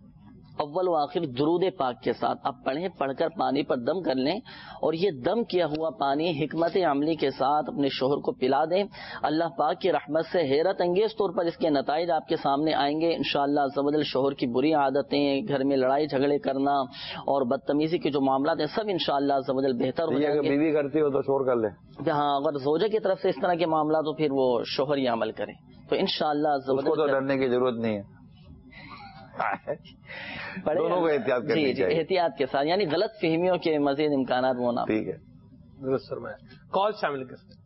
اول و آخر درود پاک کے ساتھ آپ پڑھیں. پڑھ کر پانی پر دم کر لیں، اور یہ دم کیا ہوا پانی حکمت عملی کے ساتھ اپنے شوہر کو پلا دیں. اللہ پاک کی رحمت سے حیرت انگیز طور پر اس کے نتائج آپ کے سامنے آئیں گے انشاءاللہ عز و جل. شوہر کی بری عادتیں، گھر میں لڑائی جھگڑے کرنا اور بدتمیزی کے جو معاملات ہیں سب انشاءاللہ عز و جل بہتر ہو جائیں گے. اگر بیوی کرتی ہو تو شوہر کر لے. ہاں، اگر زوجہ کی طرف سے اس طرح کے معاملات ہو پھر وہ شوہر یہ عمل کرے تو انشاءاللہ عز و جل. اس کو تو ڈرنے کی ضرورت نہیں ہے، دونوں کو احتیاط کرنی چاہیے. احتیاط کے ساتھ، یعنی غلط فہمیوں کے مزید امکانات وہ نہ. ٹھیک ہے، درست فرمایا. کال شامل کر سکتے.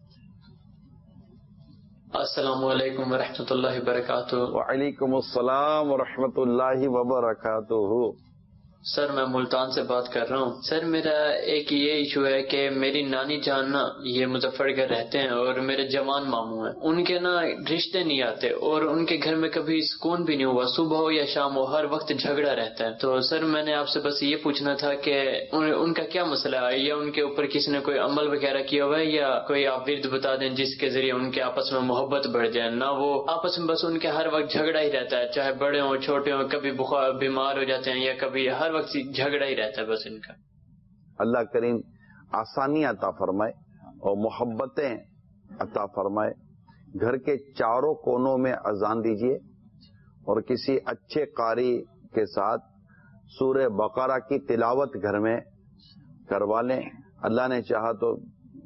السلام علیکم ورحمۃ اللہ وبرکاتہ. وعلیکم السلام ورحمۃ اللہ وبرکاتہ. سر میں ملتان سے بات کر رہا ہوں. سر میرا ایک یہ ایشو ہے کہ میری نانی جان نا یہ مظفر گڑھ رہتے ہیں اور میرے جوان ماموں ہیں، ان کے نا رشتے نہیں آتے اور ان کے گھر میں کبھی سکون بھی نہیں ہوا، صبح ہو یا شام ہو ہر وقت جھگڑا رہتا ہے. تو سر میں نے آپ سے بس یہ پوچھنا تھا کہ ان کا کیا مسئلہ ہے، یا ان کے اوپر کسی نے کوئی عمل وغیرہ کیا ہوا ہے، یا کوئی آپ ورد بتا دیں جس کے ذریعے ان کے آپس میں محبت بڑھ جائے. نہ وہ آپس میں بس ان کے ہر وقت جھگڑا ہی رہتا ہے، چاہے بڑے ہوں چھوٹے ہوں، کبھی بیمار ہو جاتے ہیں یا کبھی ہر وقت جھگڑا ہی رہتا ہے بس ان کا. اللہ کریم آسانی عطا فرمائے اور محبتیں عطا فرمائے. گھر کے چاروں کونوں میں اذان دیجیے اور کسی اچھے قاری کے ساتھ سورہ بقرہ کی تلاوت گھر میں کروا لیں. اللہ نے چاہا تو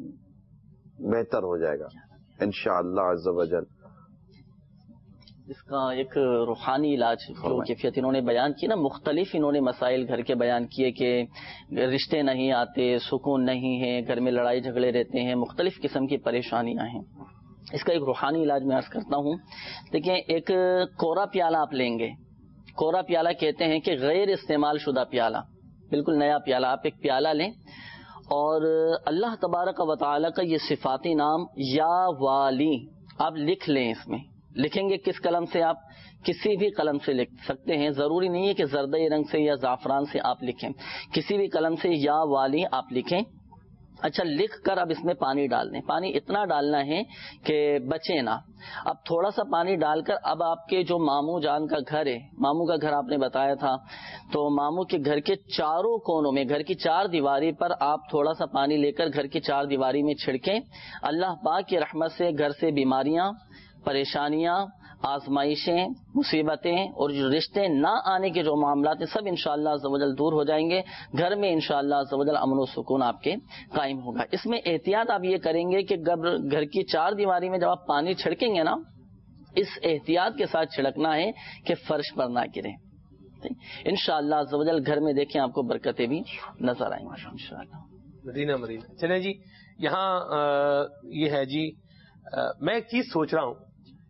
بہتر ہو جائے گا انشاءاللہ عز و جل. اس کا ایک روحانی علاج جو کیفیت انہوں نے بیان کی نا، مختلف انہوں نے مسائل گھر کے بیان کیے کہ رشتے نہیں آتے، سکون نہیں ہے، گھر میں لڑائی جھگڑے رہتے ہیں، مختلف قسم کی پریشانیاں ہیں. اس کا ایک روحانی علاج میں عرض کرتا ہوں. دیکھیں، ایک کورا پیالہ آپ لیں گے. کورا پیالہ کہتے ہیں کہ غیر استعمال شدہ پیالہ، بالکل نیا پیالہ. آپ ایک پیالہ لیں اور اللہ تبارک و تعالی کا یہ صفاتی نام یا والی آپ لکھ لیں. اس میں لکھیں گے کس قلم سے؟ آپ کسی بھی قلم سے لکھ سکتے ہیں، ضروری نہیں ہے کہ زردئی رنگ سے یا زعفران سے آپ لکھیں، کسی بھی قلم سے یا والی آپ لکھیں. اچھا، لکھ کر اب اس میں پانی ڈال دیں. پانی اتنا ڈالنا ہے کہ بچے نہ. اب تھوڑا سا پانی ڈال کر اب آپ کے جو ماموں جان کا گھر ہے، ماموں کا گھر آپ نے بتایا تھا، تو ماموں کے گھر کے چاروں کونوں میں، گھر کی 4 دیواری پر آپ تھوڑا سا پانی لے کر گھر کی 4 دیواری میں چھڑکیں. اللہ پاک کی رحمت سے گھر سے بیماریاں، پریشانیاں، آزمائشیں، مصیبتیں اور جو رشتے نہ آنے کے جو معاملات ہیں سب انشاءاللہ عز و جل دور ہو جائیں گے. گھر میں انشاءاللہ عز و جل امن و سکون آپ کے قائم ہوگا. اس میں احتیاط آپ یہ کریں گے کہ گھر کی 4 دیواری میں جب آپ پانی چھڑکیں گے نا، اس احتیاط کے ساتھ چھڑکنا ہے کہ فرش پر نہ گرے. انشاءاللہ عز و جل گھر میں دیکھیں آپ کو برکتیں بھی نظر آئیں گی انشاءاللہ. مدینہ مدینہ. چلیں جی، یہاں یہ ہے جی، میں ایک چیز سوچ رہا ہوں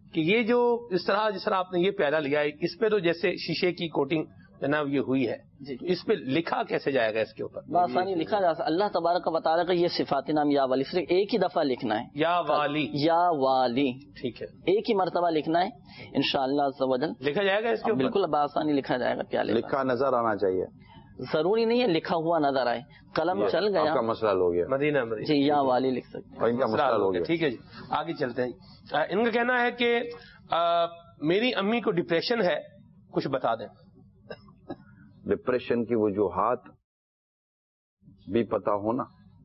کہ یہ جو اس طرح جس طرح آپ نے یہ پیالہ لیا ہے اس پہ تو جیسے شیشے کی کوٹنگ جناب یہ ہوئی ہے جی، اس پہ لکھا کیسے جائے گا اس کے اوپر؟ بآسانی لکھا جا سکتا. اللہ تبارک و تعالیٰ کا یہ صفات نام یا والی صرف ایک ہی دفعہ لکھنا ہے. یا والی، یا والی، ٹھیک ہے، ایک ہی مرتبہ لکھنا ہے انشاءاللہ عز و جل. لکھا جائے گا اس کے اوپر؟ بالکل بآسانی لکھا جائے گا. پیالے لکھا نظر آنا چاہیے، ضروری نہیں ہے لکھا ہوا نظر آئے. قلم چل آپ گیا کا مسئلہ ہو گیا، مدینہ جی یا والی لکھ سکتے ہیں. اور ان کا مسئلہ ہو گیا. ٹھیک ہے جی، آگے چلتے ہیں. ان کا کہنا ہے کہ میری امی کو ڈپریشن ہے، کچھ بتا دیں. ڈپریشن کی وجوہات بھی پتا ہونا،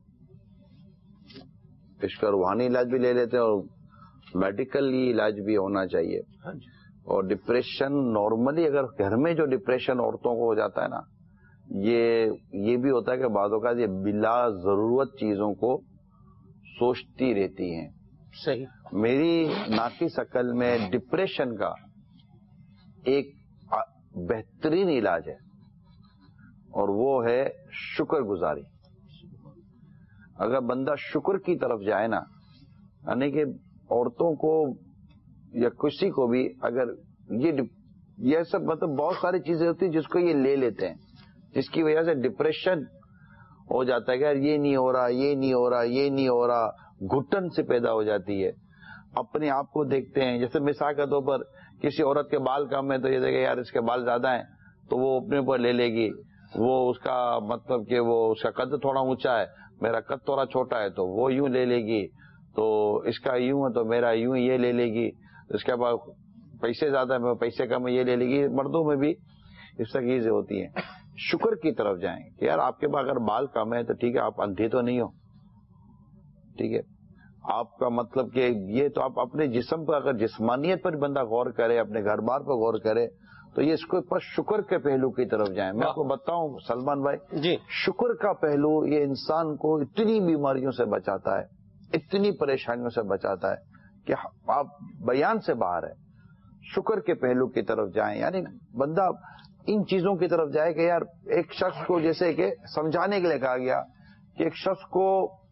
اس کا روحانی علاج بھی لے لیتے ہیں اور میڈیکل علاج بھی ہونا چاہیے. اور ڈپریشن نارملی اگر گھر میں جو ڈپریشن عورتوں کو ہو جاتا ہے نا، یہ بھی ہوتا ہے کہ بعض اوقات یہ بلا ضرورت چیزوں کو سوچتی رہتی ہیں. صحیح. میری ناقص عقل میں ڈپریشن کا ایک بہترین علاج ہے اور وہ ہے شکر گزاری. اگر بندہ شکر کی طرف جائے نا، یعنی کہ عورتوں کو یا کسی کو بھی اگر یہ سب مطلب بہت ساری چیزیں ہوتی ہیں جس کو یہ لے لیتے ہیں، جس کی وجہ سے ڈپریشن ہو جاتا ہے کہ یار یہ نہیں ہو رہا، یہ نہیں ہو رہا، یہ نہیں ہو رہا، گھٹن سے پیدا ہو جاتی ہے. اپنے آپ کو دیکھتے ہیں، جیسے مثال کے طور پر کسی عورت کے بال کم ہے تو یہ دیکھے یار اس کے بال زیادہ ہیں تو وہ اپنے اوپر لے لے گی. وہ اس کا مطلب کہ وہ اس کا قد تھوڑا اونچا ہے، میرا قد تھوڑا چھوٹا ہے تو وہ یوں لے لے گی. تو اس کا یوں ہے تو میرا یوں یہ لے لے گی. اس کے بعد پیسے زیادہ ہے، پیسے کم ہے، یہ لے لے گی. مردوں میں بھی اس طرح کی چیزیں ہوتی ہیں. شکر کی طرف جائیں کہ یار آپ کے پاس اگر بال کم ہے تو ٹھیک ہے، آپ اندھے تو نہیں ہو، ٹھیک ہے. آپ کا مطلب کہ یہ تو آپ اپنے جسم پر اگر جسمانیت پر بندہ غور کرے، اپنے گھر بار پر غور کرے تو یہ اس کو پر شکر کے پہلو کی طرف جائیں. میں آپ کو بتاؤں سلمان بھائی جی، شکر کا پہلو یہ انسان کو اتنی بیماریوں سے بچاتا ہے، اتنی پریشانیوں سے بچاتا ہے کہ آپ بیان سے باہر ہے. شکر کے پہلو کی طرف جائیں، یعنی بندہ ان چیزوں کی طرف جائے کہ یار ایک شخص کو جیسے کہ سمجھانے کے لیے کہا گیا کہ ایک شخص کو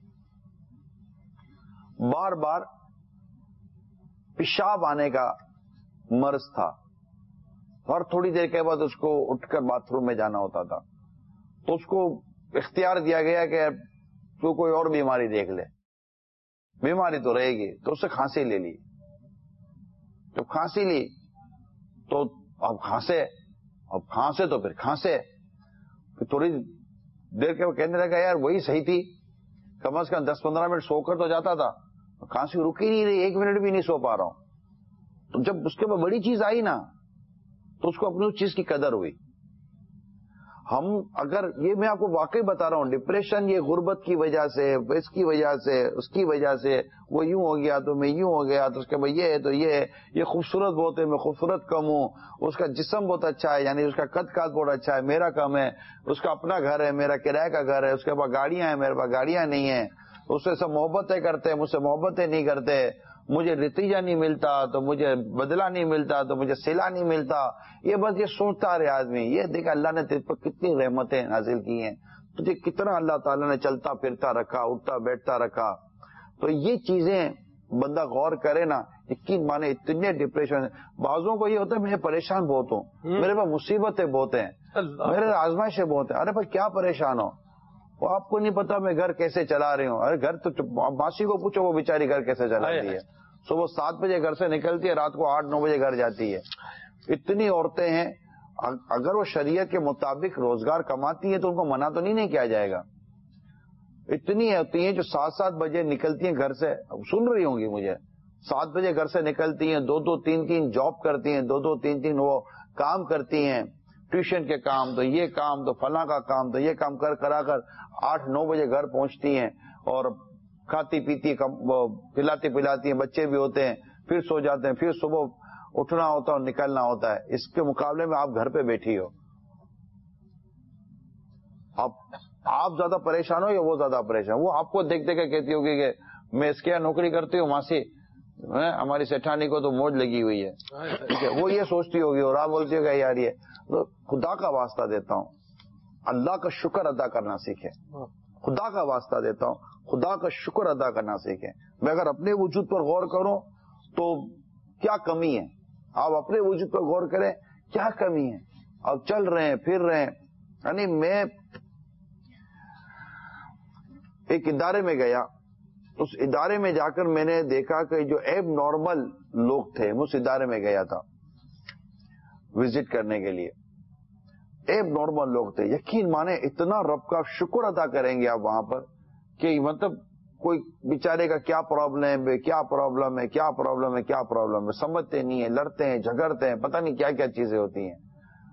بار بار پیشاب آنے کا مرض تھا اور تھوڑی دیر کے بعد اس کو اٹھ کر باتھ روم میں جانا ہوتا تھا. تو اس کو اختیار دیا گیا کہ تو کوئی اور بیماری دیکھ لے، بیماری تو رہے گی. تو اس سے کھانسی لے لی. جب کھانسی لی تو اب کھانسے تو پھر کھانسے. پھر تھوڑی دیر کے وہ کہنے لگا یار وہی صحیح تھی، کم از کم 10-15 منٹ سو کر تو جاتا تھا، کھانسی رک ہی نہیں رہی، 1 منٹ بھی نہیں سو پا رہا ہوں. تو جب اس کے بعد بڑی چیز آئی نا تو اس کو اپنی اس چیز کی قدر ہوئی. ہم اگر یہ میں آپ کو واقعی بتا رہا ہوں، ڈپریشن یہ غربت کی وجہ سے، اس کی وجہ سے، اس کی وجہ سے، وہ یوں ہو گیا تو میں یوں ہو گیا، تو اس کے بعد یہ ہے تو یہ خوبصورت بہت ہے، میں خوبصورت کم ہوں، اس کا جسم بہت اچھا ہے، یعنی اس کا قد کاد بہت اچھا ہے، میرا کم ہے، اس کا اپنا گھر ہے، میرا کرایہ کا گھر ہے، اس کے پاس گاڑیاں ہیں، میرے پاس گاڑیاں نہیں ہیں، اس سے سب محبتیں کرتے ہیں، مجھ سے محبتیں نہیں کرتے، مجھے نتیجہ نہیں ملتا تو مجھے بدلہ نہیں ملتا تو مجھے صلہ نہیں ملتا. یہ بس یہ سوچتا رہے آدمی. یہ دیکھا اللہ نے تجھ پر کتنی رحمتیں نازل کی ہیں، تجھے کتنا اللہ تعالیٰ نے چلتا پھرتا رکھا، اٹھتا بیٹھتا رکھا. تو یہ چیزیں بندہ غور کرے نا، یقین مانے اتنے ڈپریشن. بعضوں کو یہ ہوتا ہے میں پریشان بہت ہوں، میرے پاس مصیبتیں بہت ہیں، میرے آزمائشیں بہت ہیں. ارے بھائی کیا پریشان ہو؟ وہ آپ کو نہیں پتا میں گھر کیسے چلا رہی ہوں. ارے گھر تو ماسی کو پوچھو، وہ بیچاری گھر کیسے چلاتی ہے. صبح 7 بجے گھر سے نکلتی ہے، رات کو 8-9 بجے گھر جاتی ہے. اتنی عورتیں ہیں، اگر وہ شریعت کے مطابق روزگار کماتی ہیں تو ان کو منع تو نہیں کیا جائے گا. اتنی ہوتی ہیں جو 7 بجے نکلتی ہیں گھر سے، سن رہی ہوں گی مجھے، 7 بجے گھر سے نکلتی ہیں، 2 3 جاب کرتی ہیں، 2 3 وہ کام کرتی ہیں، ٹیوشن کے کام تو یہ کام تو فلاں کا کام تو یہ کام کرا کر 8-9 بجے گھر پہنچتی ہیں اور کھاتی پیتی پلاتی ہیں، بچے بھی ہوتے ہیں، پھر سو جاتے ہیں، پھر صبح اٹھنا ہوتا ہے اور نکلنا ہوتا ہے. اس کے مقابلے میں آپ گھر پہ بیٹھی ہو، آپ زیادہ پریشان ہو یا وہ زیادہ پریشان؟ وہ آپ کو دیکھ کے کہتی ہوگی کہ میں اس کے نوکری کرتی ہوں ماسی، ہماری سیٹھانی کو تو موج لگی ہوئی ہے. وہ یہ سوچتی ہوگی اور آپ بولتی ہوگی یار یہ. تو خدا کا واسطہ دیتا ہوں اللہ کا شکر ادا کرنا سیکھے. خدا کا واسطہ دیتا ہوں خدا کا شکر ادا کرنا سیکھیں. میں اگر اپنے وجود پر غور کروں تو کیا کمی ہے. آپ اپنے وجود پر غور کریں, کیا کمی ہے. آپ چل رہے ہیں, پھر رہے ہیں. یعنی میں ایک ادارے میں گیا, اس ادارے میں جا کر میں نے دیکھا کہ جو ایب نارمل لوگ تھے, اس ادارے میں گیا تھا وزٹ کرنے کے لیے. ایب نارمل لوگ تھے, یقین مانے اتنا رب کا شکر ادا کریں گے آپ وہاں پر کہ مطلب کوئی بیچارے کا کیا پرابلم ہے, کیا پرابلم ہے, کیا پرابلم ہے, کیا پرابلم ہے, سمجھتے نہیں ہیں, لڑتے ہیں, جھگڑتے ہیں, پتہ نہیں کیا کیا چیزیں ہوتی ہیں.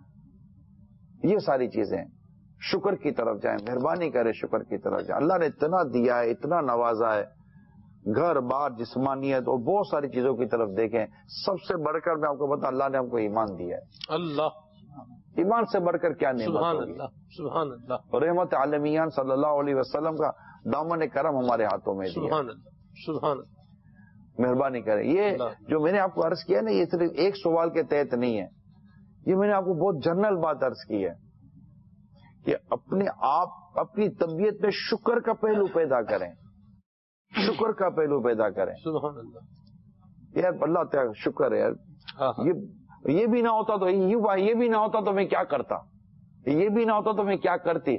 یہ ساری چیزیں شکر کی طرف جائیں, مہربانی کرے شکر کی طرف جائیں. اللہ نے اتنا دیا ہے, اتنا نوازا ہے, گھر بار, جسمانیت اور بہت ساری چیزوں کی طرف دیکھیں. سب سے بڑھ کر میں آپ کو بتا, اللہ نے ہم کو ایمان دیا ہے. اللہ, ایمان سے بڑھ کر کیا نعمت سبحان ہوگی. اللہ, سبحان اللہ. اور رحمت عالمیان صلی اللہ علیہ وسلم کا دامن کرم ہمارے ہاتھوں میں دیا. سبحان اللہ, سبحان اللہ. مہربانی کرے. یہ جو میں نے آپ کو عرض کیا نا, یہ صرف ایک سوال کے تحت نہیں ہے, یہ میں نے آپ کو بہت جنرل بات عرض کی ہے کہ اپنے آپ اپنی طبیعت میں شکر کا پہلو پیدا کریں, شکر کا پہلو پیدا کریں. سبحان اللہ. یار اللہ تعالیٰ شکر ہے یار, یہ بھی نہ ہوتا تو یہ بھی نہ ہوتا تو میں کیا کرتا, یہ بھی نہ ہوتا تو میں کیا کرتی.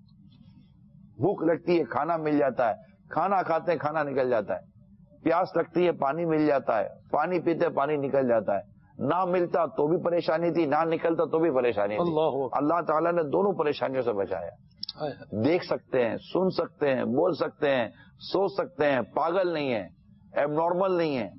بھوک لگتی ہے, کھانا مل جاتا ہے, کھانا کھاتے ہیں, کھانا نکل جاتا ہے. پیاس لگتی ہے, پانی مل جاتا ہے, پانی پیتے پانی نکل جاتا ہے. نہ ملتا تو بھی پریشانی تھی, نہ نکلتا تو بھی پریشانی تھی. اللہ تعالیٰ نے دونوں پریشانیوں سے بچایا. دیکھ سکتے ہیں, سن سکتے ہیں, بول سکتے ہیں, سوچ سکتے ہیں, پاگل نہیں ہے, ایب نارمل نہیں ہے.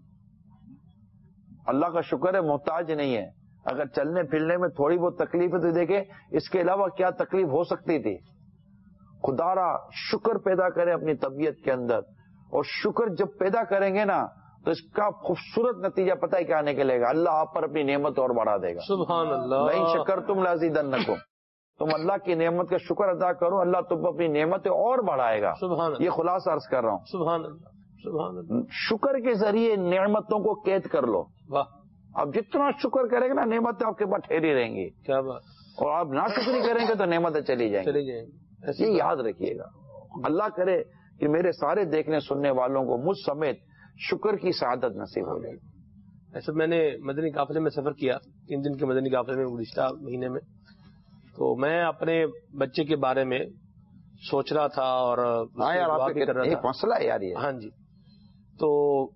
اللہ کا شکر ہے, محتاج نہیں ہے. اگر چلنے پھرنے میں تھوڑی بہت تکلیف ہے تو دیکھیں اس کے علاوہ کیا تکلیف ہو سکتی تھی. خدا را شکر پیدا کریں اپنی طبیعت کے اندر, اور شکر جب پیدا کریں گے نا تو اس کا خوبصورت نتیجہ پتہ ہے کیا نکلے گا, اللہ آپ پر اپنی نعمت اور بڑھا دے گا. سبحان اللہ. لئن شکرتم لازیدنکم, تم اللہ کی نعمت کا شکر ادا کرو, اللہ تم پر اپنی نعمتیں اور بڑھائے گا. سبحان اللہ. یہ خلاصہ عرض کر رہا ہوں. سبحان اللہ, سبحان اللہ. شکر کے ذریعے نعمتوں کو قید کر لو. واہ, اب جتنا شکر کریں گے نا, نعمتیں آپ کے پاس ٹھہری رہیں گی. کیا بات. اور آپ ناشکری کریں گے تو نعمتیں چلی جائیں گی. یہ یاد رکھیے گا. اللہ کرے کہ میرے سارے دیکھنے سننے والوں کو مجھ سمیت شکر کی سعادت نصیب ہو جائے. ایسا میں نے مدنی قافلے میں سفر کیا, 3 دن کے مدنی قافلے میں گزشتہ مہینے میں, تو میں اپنے بچے کے بارے میں سوچ رہا تھا اور دعا بھی کر رہا تھا. مسئلہ ہے یار یہ. ہاں جی. تو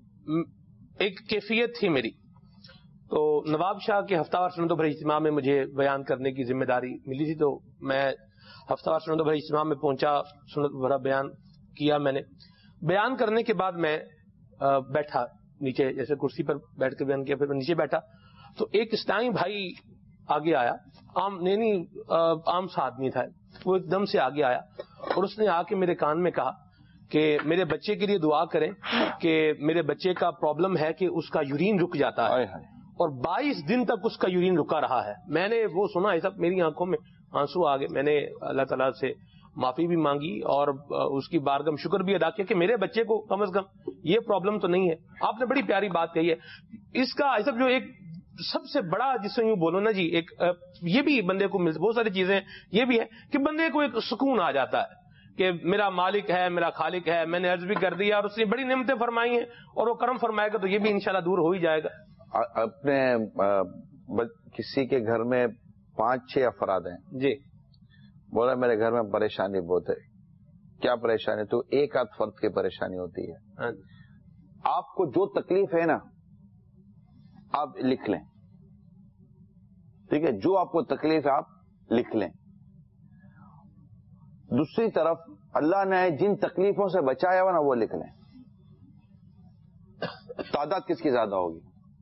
ایک کیفیت تھی میری. تو نواب شاہ کے ہفتہ وار سنت و بھری اجتماع میں مجھے بیان کرنے کی ذمہ داری ملی تھی, تو میں ہفتہ وار سنت و بھری اجتماع میں پہنچا, سنت بھرا بیان کیا میں نے. بیان کرنے کے بعد میں بیٹھا نیچے, جیسے کرسی پر بیٹھ کے بیان کیا, پھر میں نیچے بیٹھا تو ایک اسلامی بھائی آگے آیا, عام سا آدمی تھا وہ, ایک دم سے آگے آیا اور اس نے آ کے میرے کان میں کہا کہ میرے بچے کے لیے دعا کریں کہ میرے بچے کا پرابلم ہے کہ اس کا یورین رک جاتا ہے اور 22 دن تک اس کا یورین رکا رہا ہے. میں نے وہ سنا, یہ سب میری آنکھوں میں آنسو آ گئے. میں نے اللہ تعالیٰ سے معافی بھی مانگی اور اس کی بارگاہ میں شکر بھی ادا کیا کہ میرے بچے کو کم از کم یہ پرابلم تو نہیں ہے. آپ نے بڑی پیاری بات کہی ہے. اس کا ایسا جو ایک سب سے بڑا جس سے یوں بولو نا جی, ایک یہ بھی بندے کو ملتا, بہت ساری چیزیں یہ بھی ہے کہ بندے کو ایک سکون آ جاتا ہے کہ میرا مالک ہے, میرا خالق ہے. میں نے عرض بھی کر دیا اور اس نے بڑی نعمتیں فرمائی ہیں اور وہ کرم فرمائے گا تو یہ بھی انشاءاللہ دور ہو ہی جائے گا. اپنے کسی کے گھر میں 5-6 افراد ہیں جی, بولا میرے گھر میں پریشانی بہت ہے. کیا پریشانی؟ تو ایک آدھ فرد کی پریشانی ہوتی ہے. آپ کو جو تکلیف ہے نا آپ لکھ لیں, ٹھیک ہے, جو آپ کو تکلیف ہے آپ لکھ لیں. دوسری طرف اللہ نے جن تکلیفوں سے بچایا ہوا نا وہ لکھ لیں. تعداد کس کی زیادہ ہوگی؟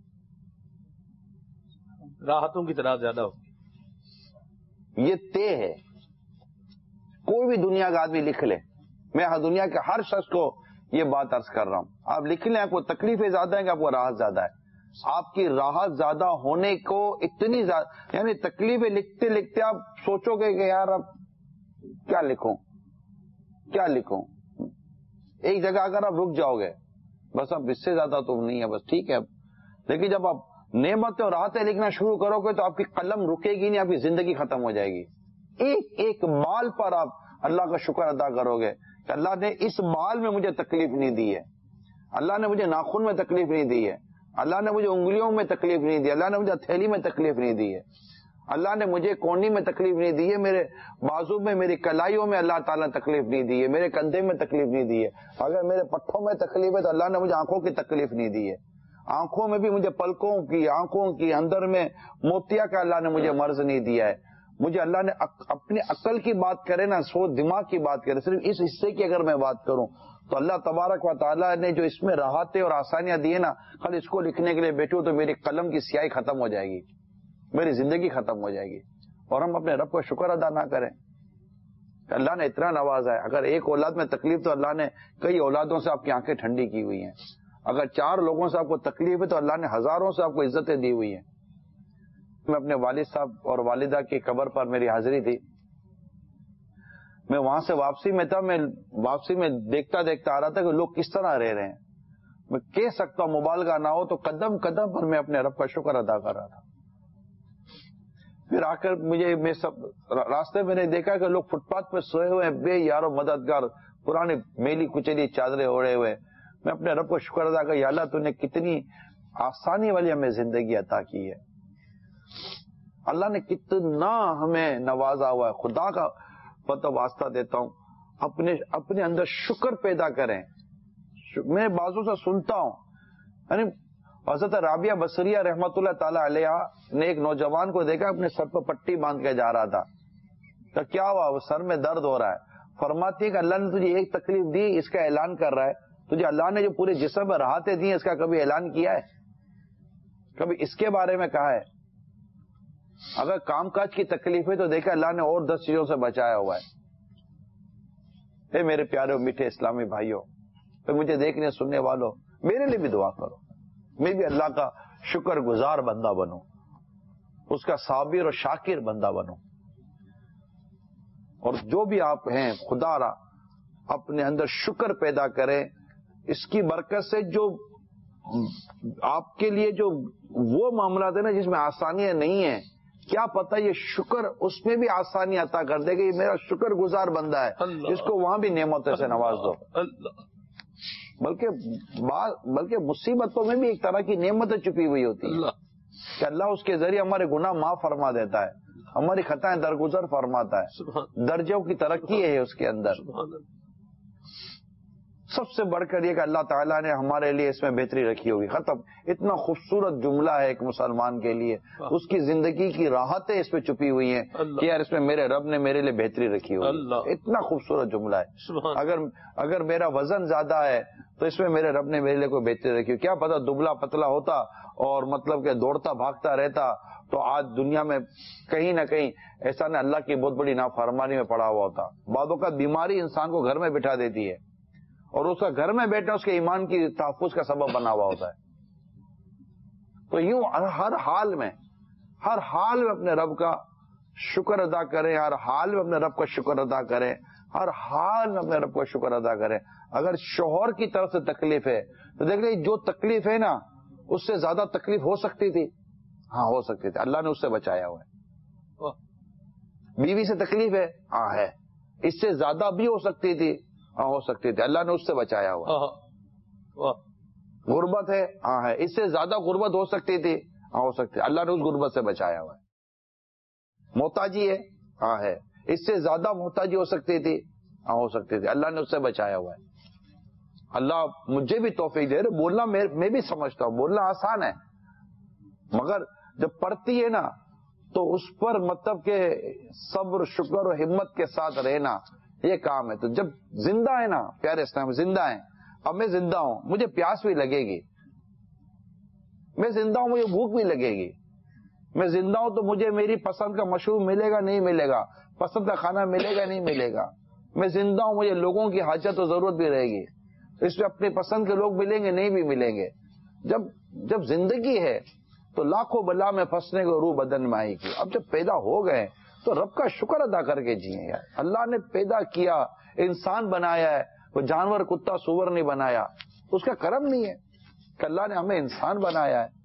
راحتوں کی تعداد زیادہ ہوگی. یہ طے ہے. کوئی بھی دنیا کا آدمی لکھ لے, میں دنیا کے ہر شخص کو یہ بات عرض کر رہا ہوں, آپ لکھ لیں. آپ کو تکلیفیں زیادہ ہیں کہ آپ کو راحت زیادہ ہے؟ آپ کی راحت زیادہ ہونے کو اتنی زیادہ, یعنی تکلیفیں لکھتے لکھتے آپ سوچو گے کہ یار اب کیا لکھوں کیا لکھوں. ایک جگہ اگر آپ رک جاؤ گے بس اب اس سے زیادہ تو نہیں ہے, بس ٹھیک ہے. لیکن جب آپ نعمتیں اور راحتیں لکھنا شروع کرو گے تو آپ کی قلم رکے گی نہیں, آپ کی زندگی ختم ہو جائے گی. ایک ایک مال پر آپ اللہ کا شکر ادا کرو گے کہ اللہ نے اس مال میں مجھے تکلیف نہیں دی ہے, اللہ نے مجھے ناخن میں تکلیف نہیں دی ہے, اللہ نے مجھے انگلیوں میں تکلیف نہیں دی, اللہ نے مجھے ہتھیلی میں تکلیف نہیں دی ہے, اللہ نے مجھے کونی میں تکلیف نہیں دی ہے, میرے بازو میں, میری کلائیوں میں اللہ تعالیٰ نے تکلیف نہیں دی ہے, میرے کندھے میں تکلیف نہیں دی ہے. اگر میرے پٹھوں میں تکلیف ہے تو اللہ نے مجھے آنکھوں کی تکلیف نہیں دی ہے. آنکھوں میں بھی مجھے پلکوں کی, آنکھوں کی اندر میں موتیا کا اللہ نے مجھے مرض نہیں دیا ہے. مجھے اللہ نے اپنی عقل کی بات کرے نا, سوچ دماغ کی بات کرے, صرف اس حصے کی اگر میں بات کروں تو اللہ تبارک و تعالیٰ نے جو اس میں راحتیں اور آسانیاں دی ہے نا, کل اس کو لکھنے کے لیے بیٹھوں تو میری قلم کی سیاہی ختم ہو جائے گی, میری زندگی ختم ہو جائے گی. اور ہم اپنے رب کا شکر ادا نہ کریں کہ اللہ نے اتنا نوازا ہے. اگر ایک اولاد میں تکلیف تو اللہ نے کئی اولادوں سے آپ کی آنکھیں ٹھنڈی کی ہوئی ہیں. اگر 4 لوگوں سے آپ کو تکلیف ہے تو اللہ نے ہزاروں سے آپ کو عزتیں دی ہوئی ہیں. میں اپنے والد صاحب اور والدہ کی قبر پر میری حاضری تھی, میں وہاں سے واپسی میں تھا, میں واپسی میں دیکھتا آ رہا تھا کہ لوگ کس طرح رہ رہے ہیں. میں کہہ سکتا ہوں مبالغہ نہ ہو تو قدم قدم پر میں اپنے رب کا شکر ادا کر رہا تھا. پھر آ کر میں سب راستے میں نے دیکھا کہ لوگ فٹ پاتھ پہ سوئے ہوئے ہیں, بے یارو مددگار, پرانی میلی کچلی چادریں اوڑے ہوئے. میں اپنے رب کو شکر ادا کر, یا اللہ تو نے کتنی آسانی والی ہمیں زندگی عطا کی ہے, اللہ نے کتنا ہمیں نوازا ہوا ہے. خدا کا واسطہ دیتا ہوں, اپنے اندر شکر پیدا کریں. میں بازو سے سنتا ہوں, یعنی حضرت رابعہ بصریہ رحمت اللہ تعالی علیہ نے ایک نوجوان کو دیکھا اپنے سر پر پٹی باندھ کے جا رہا تھا. تو کیا ہوا, وہ سر میں درد ہو رہا ہے. فرماتی ہے کہ اللہ نے تجھے ایک تکلیف دی, اس کا اعلان کر رہا ہے. تجھے اللہ نے جو پورے جسم میں راحتیں دی ہیں, اس کا کبھی اعلان کیا ہے؟ کبھی اس کے بارے میں کہا ہے؟ اگر کام کاج کی تکلیف ہے تو دیکھا اللہ نے اور 10 چیزوں سے بچایا ہوا ہے. اے میرے پیارے اور میٹھے اسلامی بھائیوں, مجھے دیکھنے سننے والوں, میرے لیے بھی دعا کرو, میں بھی اللہ کا شکر گزار بندہ بنوں, اس کا صابر اور شاکر بندہ بنوں. اور جو بھی آپ ہیں, خدا را اپنے اندر شکر پیدا کریں. اس کی برکت سے جو آپ کے لیے جو وہ معاملات ہیں نا جس میں آسانیاں نہیں ہیں, کیا پتہ یہ شکر اس میں بھی آسانی عطا کر دے گا. یہ میرا شکر گزار بندہ ہے, اس کو وہاں بھی نعمتوں سے نواز دو. بلکہ مصیبتوں میں بھی ایک طرح کی نعمتیں چھپی ہوئی ہوتی ہیں کہ اللہ اس کے ذریعے ہمارے گناہ معاف فرما دیتا ہے, ہماری خطائیں درگزر فرماتا ہے, درجوں کی ترقی ہے اس کے اندر. سب سے بڑھ کر یہ کہ اللہ تعالیٰ نے ہمارے لیے اس میں بہتری رکھی ہوگی. ختم. اتنا خوبصورت جملہ ہے ایک مسلمان کے لیے, اس کی زندگی کی راحتیں اس پہ چھپی ہوئی ہیں کہ یار اس میں میرے رب نے میرے لیے بہتری رکھی ہوئی. اتنا خوبصورت جملہ ہے. اگر میرا وزن زیادہ ہے تو اس میں میرے رب نے میرے لیے کوئی بہتری رکھی ہو. کیا پتا دبلا پتلا ہوتا اور مطلب کہ دوڑتا بھاگتا رہتا تو آج دنیا میں کہیں نہ کہیں ایسا نہ اللہ کی بہت بڑی نافرمانی میں پڑا ہوا ہوتا. بعضوں کا بیماری انسان کو گھر میں بٹھا دیتی ہے اور اس کا گھر میں بیٹھنا اس کے ایمان کی تحفظ کا سبب بنا ہوا ہوتا ہے. تو یوں ہر حال میں اپنے رب کا شکر ادا کریں, ہر حال میں اپنے رب کا شکر ادا کریں, ہر حال میں اپنے رب کا شکر ادا کریں. اگر شوہر کی طرف سے تکلیف ہے تو دیکھ لیں جو تکلیف ہے نا اس سے زیادہ تکلیف ہو سکتی تھی, ہاں ہو سکتی تھی, اللہ نے اس سے بچایا ہوا ہے. بیوی سے تکلیف ہے, ہاں ہے, اس سے زیادہ بھی ہو سکتی تھی, ہاں ہو سکتی تھی, اللہ نے اس سے بچایا ہوا. غربت ہے, ہاں ہے, اس سے زیادہ غربت ہو سکتی تھی, ہاں ہو سکتی, اللہ نے اس غربت سے بچایا ہوا ہے. محتاجی ہے, ہاں ہے, اس سے زیادہ محتاجی ہو سکتی تھی, ہاں ہو سکتی تھی, اللہ نے اس سے بچایا ہوا ہے. اللہ مجھے بھی توفیق دے. بولنا میں بھی سمجھتا ہوں بولنا آسان ہے, مگر جب پڑھتی ہے نا تو اس پر مطلب کہ صبر شکر اور ہمت کے ساتھ رہنا یہ کام ہے. تو جب زندہ ہے نا پیارے اسلام, زندہ ہیں, اب میں زندہ ہوں, مجھے پیاس بھی لگے گی, میں زندہ ہوں, مجھے بھوک بھی لگے گی, میں زندہ ہوں تو مجھے میری پسند کا مشروب ملے گا نہیں ملے گا, پسند کا کھانا ملے گا نہیں ملے گا, میں زندہ ہوں, مجھے لوگوں کی حاجت و ضرورت بھی رہے گی, اس میں اپنی پسند کے لوگ ملیں گے نہیں بھی ملیں گے. جب زندگی ہے تو لاکھوں بلا میں پھنسنے کو روح بدن میں آئے گی. اب جب پیدا ہو گئے تو رب کا شکر ادا کر کے جیئیں یار. اللہ نے پیدا کیا, انسان بنایا ہے, وہ جانور کتا سور نہیں بنایا, اس کا کرم نہیں ہے کہ اللہ نے ہمیں انسان بنایا ہے.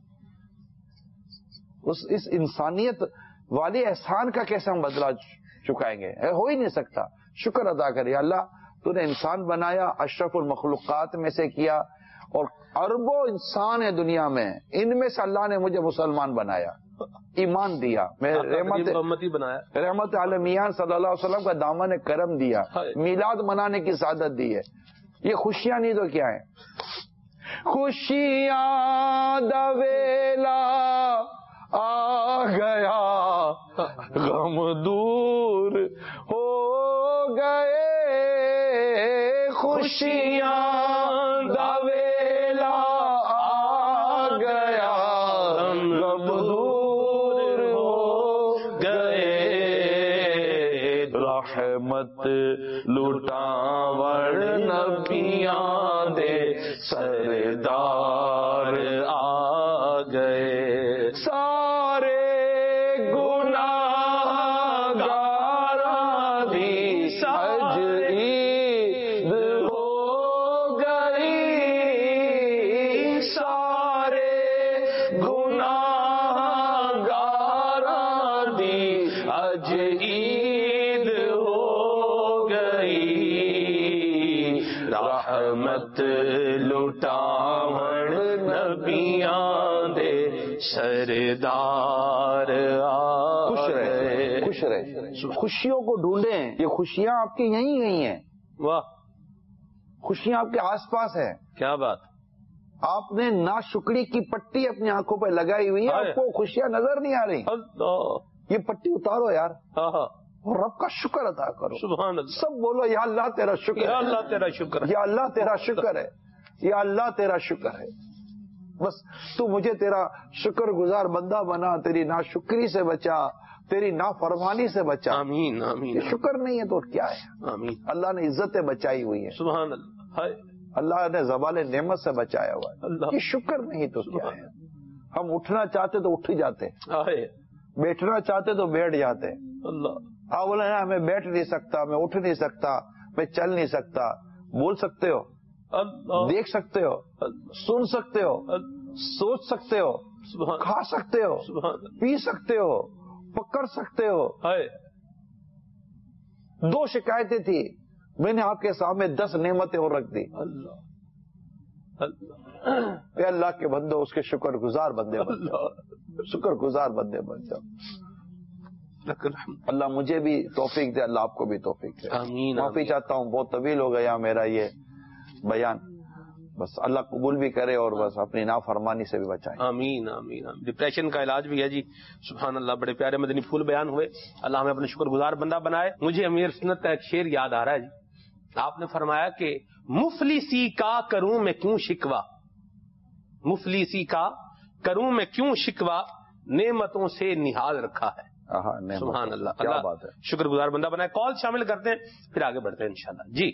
اس انسانیت والی احسان کا کیسے ہم بدلہ چکائیں گے؟ ہو ہی نہیں سکتا. شکر ادا کرے, اللہ تو نے انسان بنایا, اشرف المخلوقات میں سے کیا, اور اربوں انسان ہے دنیا میں، ان میں سے اللہ نے مجھے مسلمان بنایا، ایمان دیا، میں رحمت عالمیان صلی اللہ علیہ وسلم کا دامن کرم دیا، میلاد منانے کی سعادت دی ہے. یہ خوشیاں نہیں تو کیا ہے؟ خوشیاں دا ویلا آ گیا، غم دور ہو گئے، خوشیاں دا ویلا آ گیا، غم دور ہو گئے، رحمت لٹاور نبیاں دے سردار آ گئے، سارے گناہ گاراں دی سج عید ہو گئی، سارے گناہ گاراں دی اج عید ہو گئی، رحمت لٹاون نبیاں دے سردار خوش رہے، خوش رہے، خوشیوں کو ڈھونڈیں، یہ خوشیاں آپ کی یہیں گئی ہیں. واہ، خوشیاں آپ کے آس پاس ہیں. کیا بات. آپ نے ناشکری کی پٹی اپنی آنکھوں پہ لگائی ہوئی ہے، آپ کو خوشیاں نظر نہیں آ رہی. یہ پٹی اتارو یار، اور رب کا شکر ادا کرو. سبحان اللہ. سب بولو یا اللہ تیرا شکر ہے، یا اللہ تیرا شکر ہے، یا اللہ تیرا شکر ہے، یا اللہ تیرا شکر ہے. بس تو مجھے تیرا شکر گزار بندہ بنا، تیری ناشکری سے بچا، تیری نافرمانی سے بچا. آمین آمین. یہ شکر نہیں ہے تو کیا ہے؟ آمین. اللہ نے عزتیں بچائی ہوئی ہیں، سبحان اللہ. اللہ نے زوال نعمت سے بچایا ہوا ہے. اللہ. یہ شکر نہیں تو کیا ہے؟ ہم اٹھنا چاہتے تو اٹھ جاتے، بیٹھنا چاہتے تو بیٹھ جاتے. اللہ. آپ بولے نا میں بیٹھ نہیں سکتا، میں اٹھ نہیں سکتا، میں چل نہیں سکتا. بول سکتے ہو، دیکھ سکتے ہو، سن سکتے ہو، سوچ سکتے ہو، کھا سکتے ہو، پی سکتے ہو، پکڑ سکتے ہو. 2 شکایتیں تھی، میں نے آپ کے سامنے 10 نعمتیں اور رکھ دی. اے اللہ کے بندو، اس کے شکر گزار بندے بن جاؤ، شکر گزار بندے بن جاؤ. اللہ مجھے بھی توفیق دے، اللہ آپ کو بھی توفیق دے. معافی چاہتا ہوں، بہت طویل ہو گیا میرا یہ بیان. بس اللہ قبول بھی کرے اور بس اپنی نافرمانی سے بھی بچائے. آمین آمین. ڈپریشن کا علاج بھی ہے جی. سبحان اللہ. بڑے پیارے مدنی پھول بیان ہوئے. اللہ ہمیں اپنے شکر گزار بندہ بنائے. مجھے امیر سنت کا ایک شعر یاد آ رہا ہے جی. آپ نے فرمایا کہ مفلسی کا کروں میں کیوں شکوا، مفلسی کا کروں میں کیوں شکوا، نعمتوں سے نہال رکھا ہے. سبحان اللہ. کیا بات ہے. شکر گزار بندہ بنائے. کال شامل کرتے ہیں پھر آگے بڑھتے ہیں انشاءاللہ. جی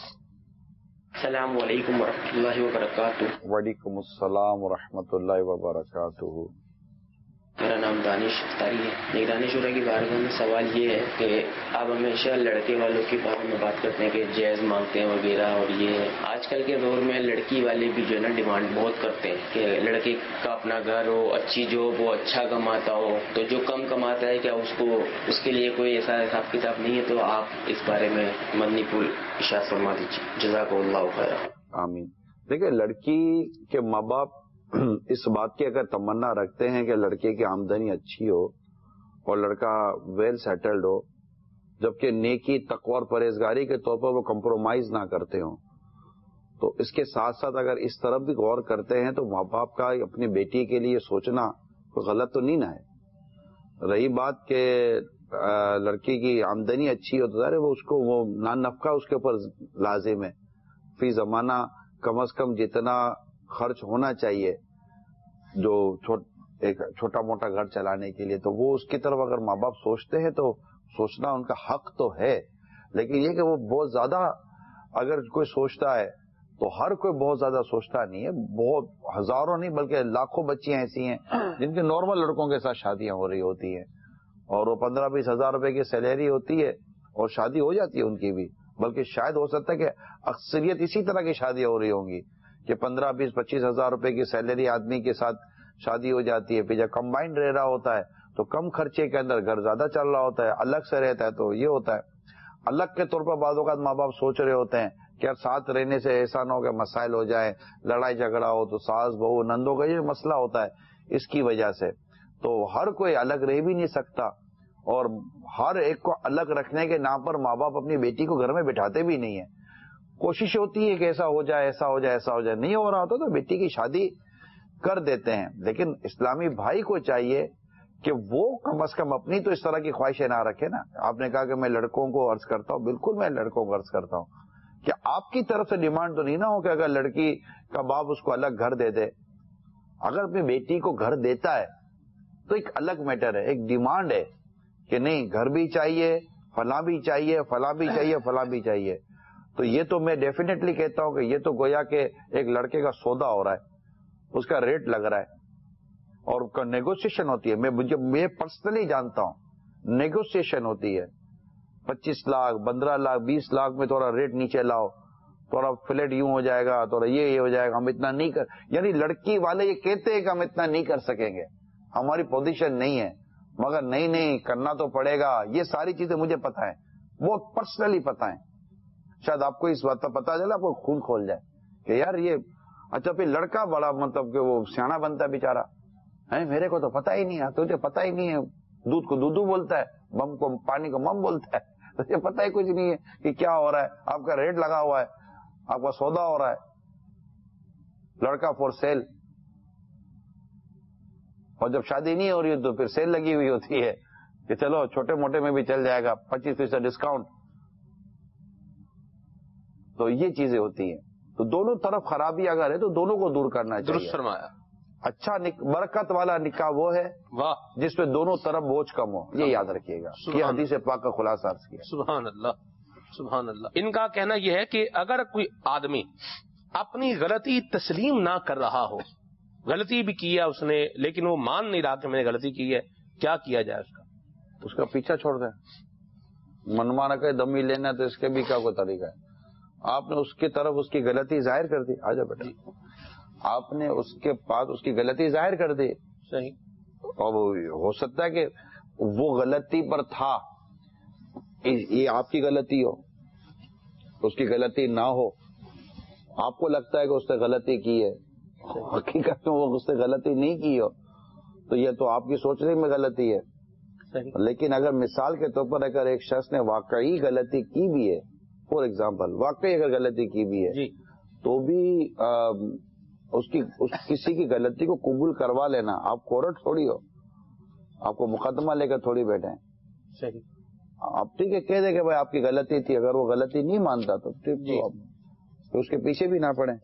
السلام علیکم ورحمۃ اللہ وبرکاتہ. وعلیکم السلام ورحمۃ اللہ وبرکاتہ. میرا نام دانش اختاری ہے. نگرانی شورا کی بارگاہ میں سوال یہ ہے کہ آپ ہمیشہ لڑکے والوں کے بارے میں بات کرتے ہیں کہ جائز مانگتے ہیں وغیرہ، اور یہ ہے آج کل کے دور میں لڑکی والے بھی جو ہے نا ڈیمانڈ بہت کرتے ہیں کہ لڑکے کا اپنا گھر ہو، اچھی جاب ہو، اچھا کماتا ہو. تو جو کم کماتا ہے کیا اس کے لیے کوئی ایسا حساب کتاب نہیں ہے؟ تو آپ اس بارے میں مدنی پھول ارشاد فرما دیجیے. جزاک اللہ خیر. آمین. دیکھیں، لڑکی کے ماں باپ اس بات کی اگر تمنا رکھتے ہیں کہ لڑکے کی آمدنی اچھی ہو اور لڑکا ویل سیٹلڈ ہو، جبکہ نیکی، تقوی اور پرہیزگاری کے طور پر وہ کمپرومائز نہ کرتے ہوں، تو اس کے ساتھ ساتھ اگر اس طرف بھی غور کرتے ہیں تو ماں باپ کا اپنی بیٹی کے لیے سوچنا کوئی غلط تو نہیں نہ ہے. رہی بات کہ لڑکی کی آمدنی اچھی ہو تو ظاہر ہے وہ اس کو وہ نان نفقہ اس کے اوپر لازم ہے. فی زمانہ کم از کم جتنا خرچ ہونا چاہیے جو ایک چھوٹا موٹا گھر چلانے کے لیے، تو وہ اس کی طرف اگر ماں باپ سوچتے ہیں تو سوچنا ان کا حق تو ہے. لیکن یہ کہ وہ بہت زیادہ اگر کوئی سوچتا ہے تو ہر کوئی بہت زیادہ سوچتا نہیں ہے. بہت ہزاروں نہیں بلکہ لاکھوں بچیاں ایسی ہیں جن کی نارمل لڑکوں کے ساتھ شادیاں ہو رہی ہوتی ہیں اور وہ 15-20 ہزار روپے کی سیلری ہوتی ہے اور شادی ہو جاتی ہے ان کی بھی. بلکہ شاید ہو سکتا ہے کہ اکثریت اسی طرح کی شادیاں ہو رہی ہوں گی کہ 15-20-25 ہزار روپے کی سیلری آدمی کے ساتھ شادی ہو جاتی ہے. پھر جب کمبائنڈ رہ رہا ہوتا ہے تو کم خرچے کے اندر گھر زیادہ چل رہا ہوتا ہے. الگ سے رہتا ہے تو یہ ہوتا ہے. الگ کے طور پر بعض اوقات ماں باپ سوچ رہے ہوتے ہیں کہ ساتھ رہنے سے ایسا نہ ہو کہ مسائل ہو جائیں, لڑائی جھگڑا ہو تو ساس بہو نندوں کا یہ مسئلہ ہوتا ہے. اس کی وجہ سے تو ہر کوئی الگ رہ بھی نہیں سکتا, اور ہر ایک کو الگ رکھنے کے نام پر ماں باپ اپنی بیٹی کو گھر میں بٹھاتے بھی نہیں ہیں. کوشش ہوتی ہے کہ ایسا ہو جائے, ایسا ہو جائے, ایسا ہو جائے. نہیں ہو رہا ہوتا تو بیٹی کی شادی کر دیتے ہیں. لیکن اسلامی بھائی کو چاہیے کہ وہ کم از کم اپنی تو اس طرح کی خواہشیں نہ رکھے نا. آپ نے کہا کہ میں لڑکوں کو عرض کرتا ہوں, بالکل میں لڑکوں کو عرض کرتا ہوں کہ آپ کی طرف سے ڈیمانڈ تو نہیں نہ ہو کہ اگر لڑکی کا باپ اس کو الگ گھر دے دے. اگر اپنی بیٹی کو گھر دیتا ہے تو ایک الگ میٹر ہے, ایک ڈیمانڈ ہے کہ نہیں گھر بھی چاہیے, فلاں بھی چاہیے, فلاں بھی چاہیے, فلاں بھی چاہیے. تو یہ تو میں ڈیفینیٹلی کہتا ہوں کہ یہ تو گویا کہ ایک لڑکے کا سودا ہو رہا ہے, اس کا ریٹ لگ رہا ہے اور نیگوسیشن ہوتی ہے. میں پرسنلی جانتا ہوں, نیگوسیشن ہوتی ہے. 25 لاکھ 15 لاکھ 20 لاکھ میں تھوڑا ریٹ نیچے لاؤ, تھوڑا فلیٹ یوں ہو جائے گا, تھوڑا یہ ہو جائے گا, ہم اتنا نہیں کر, یعنی لڑکی والے یہ کہتے ہیں کہ ہم اتنا نہیں کر سکیں گے, ہماری پوزیشن نہیں ہے, مگر نہیں کرنا تو پڑے گا. یہ ساری چیزیں مجھے پتا ہے, وہ پرسنلی پتا ہے. شاید آپ کو اس بات کا پتا چلا, آپ کو خون کھول جائے کہ یار یہ اچھا. پھر لڑکا بڑا مطلب کہ وہ سیانا بنتا ہے بیچارہ, میرے کو تو پتا ہی نہیں ہے, تجھے پتا ہی نہیں ہے, دودھ کو دودھو بولتا ہے, بم کو پانی کو مم بولتا ہے, تجھے پتا ہی کچھ نہیں ہے کہ کیا ہو رہا ہے. آپ کا ریٹ لگا ہوا ہے, آپ کا سودا ہو رہا ہے, لڑکا فور سیل. اور جب شادی نہیں ہو رہی ہے تو پھر سیل لگی ہوئی ہوتی ہے کہ چلو چھوٹے موٹے میں بھی چل جائے گا, 25% ڈسکاؤنٹ. تو یہ چیزیں ہوتی ہیں. تو دونوں طرف خرابی اگر ہے تو دونوں کو دور کرنا چاہیے. درست فرمایا. اچھا برکت والا نکاح وہ ہے جس پہ دونوں طرف بوجھ کم ہو, یہ یاد رکھیے گا. یہ حدیث پاک کا خلاصہ عرض کیا. سبحان اللہ, سبحان اللہ. ان کا کہنا یہ ہے کہ اگر کوئی آدمی اپنی غلطی تسلیم نہ کر رہا ہو, غلطی بھی کی ہے اس نے لیکن وہ مان نہیں رہا کہ میں نے غلطی کی ہے, کیا کیا جائے اس کا؟ اس کا پیچھا چھوڑ دیں. منمانا کہ دمی لینا تو اس کے بھی کیا کوئی طریقہ ہے. آپ نے اس کی طرف اس کی غلطی ظاہر کر دی, آجا بیٹا, آپ نے اس کے پاس اس کی غلطی ظاہر کر دی. صحیح. اور ہو سکتا ہے کہ وہ غلطی پر تھا, یہ آپ کی غلطی ہو, اس کی غلطی نہ ہو. آپ کو لگتا ہے کہ اس نے غلطی کی ہے, حقیقت میں وہ اس نے غلطی نہیں کی ہو, تو یہ تو آپ کی سوچنے میں غلطی ہے. لیکن اگر مثال کے طور پر اگر ایک شخص نے واقعی غلطی کی بھی ہے, فور ایگزامپل واقعی اگر غلطی کی بھی ہے تو بھی کسی کی غلطی کو قبول کروا لینا. آپ کورٹ تھوڑی ہو, آپ کو مقدمہ لے کر تھوڑی بیٹھے ہیں. صحیح. آپ ٹھیک ہے کہہ دیں کہ بھائی آپ کی غلطی تھی, اگر وہ غلطی نہیں مانتا تو ٹھیک, تو اس کے پیچھے بھی نہ پڑیں.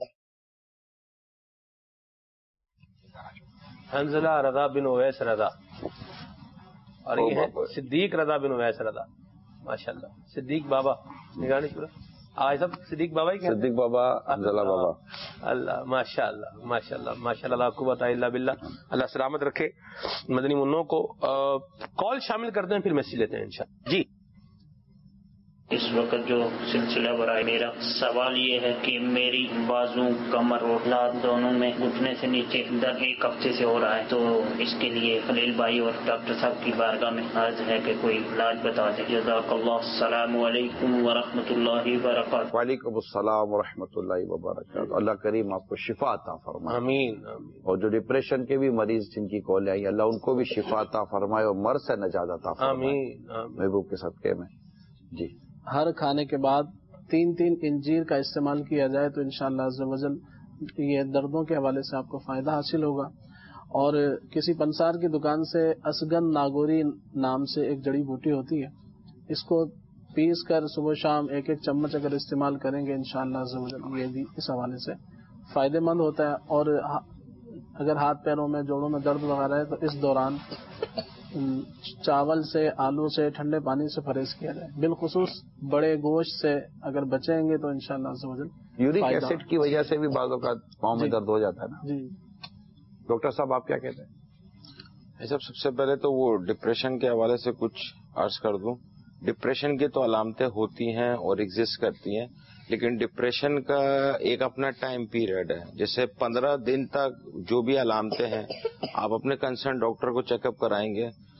حنظلہ رضا بن اویس رضا, اور یہ ہے صدیق رضا بن اویس رضا. ماشاءاللہ. صدیق بابا نگرانی شورا آج سب صدیق بابا ہی صدیق بابا, حنظلہ بابا. اللہ ماشاء اللہ ماشاء اللہ ماشاء اللہ, قوت الا باللہ. اللہ سلامت رکھے مدنی منوں کو. کال شامل کرتے ہیں پھر میسج لیتے ہیں انشاءاللہ. جی اس وقت جو سلسلہ برائے میرا سوال یہ ہے کہ میری بازو کمر اور لات دونوں میں گھٹنے سے نیچے درد 1 ہفتے سے ہو رہا ہے, تو اس کے لیے خلیل بھائی اور ڈاکٹر صاحب کی بارگاہ میں عرض ہے کہ کوئی علاج بتا دیں. جزاک اللہ. السلام علیکم ورحمۃ اللہ وبرکاتہ. وعلیکم السلام ورحمۃ اللہ وبرکاتہ. اللہ کریم آپ کو شفا عطا فرمائے. آمین. اور جو ڈپریشن کے بھی مریض جن کی کالیں آئی, اللہ ان کو بھی شفا عطا فرمائے اور مرض سے نجات عطا فرمائے. آمین. محبوب کے صدقے میں. جی ہر کھانے کے بعد 3 انجیر کا استعمال کیا جائے تو انشاءاللہ عز و جل یہ دردوں کے حوالے سے آپ کو فائدہ حاصل ہوگا. اور کسی پنسار کی دکان سے اسگن ناگوری نام سے ایک جڑی بوٹی ہوتی ہے, اس کو پیس کر صبح شام 1 چمچ اگر استعمال کریں گے انشاءاللہ عز و جل یہ بھی اس حوالے سے فائدہ مند ہوتا ہے. اور اگر ہاتھ پیروں میں جوڑوں میں درد وغیرہ ہے تو اس دوران چاول سے, آلو سے, ٹھنڈے پانی سے پرہیز کیا جائے. بالخصوص بڑے گوشت سے اگر بچیں گے تو انشاءاللہ عز و جل. یورک ایسڈ کی وجہ سے بھی بعض اوقات پاؤں میں درد ہو جاتا ہے نا. جی ڈاکٹر صاحب آپ کیا کہتے ہیں؟ سب سے پہلے تو وہ ڈپریشن کے حوالے سے کچھ عرض کر دوں. ڈپریشن کی تو علامتیں ہوتی ہیں اور ایگزسٹ کرتی ہیں, لیکن ڈپریشن کا ایک اپنا ٹائم پیریڈ ہے. جیسے 15 دن تک جو بھی علامتیں ہیں آپ اپنے کنسرن ڈاکٹر کو چیک اپ کرائیں گے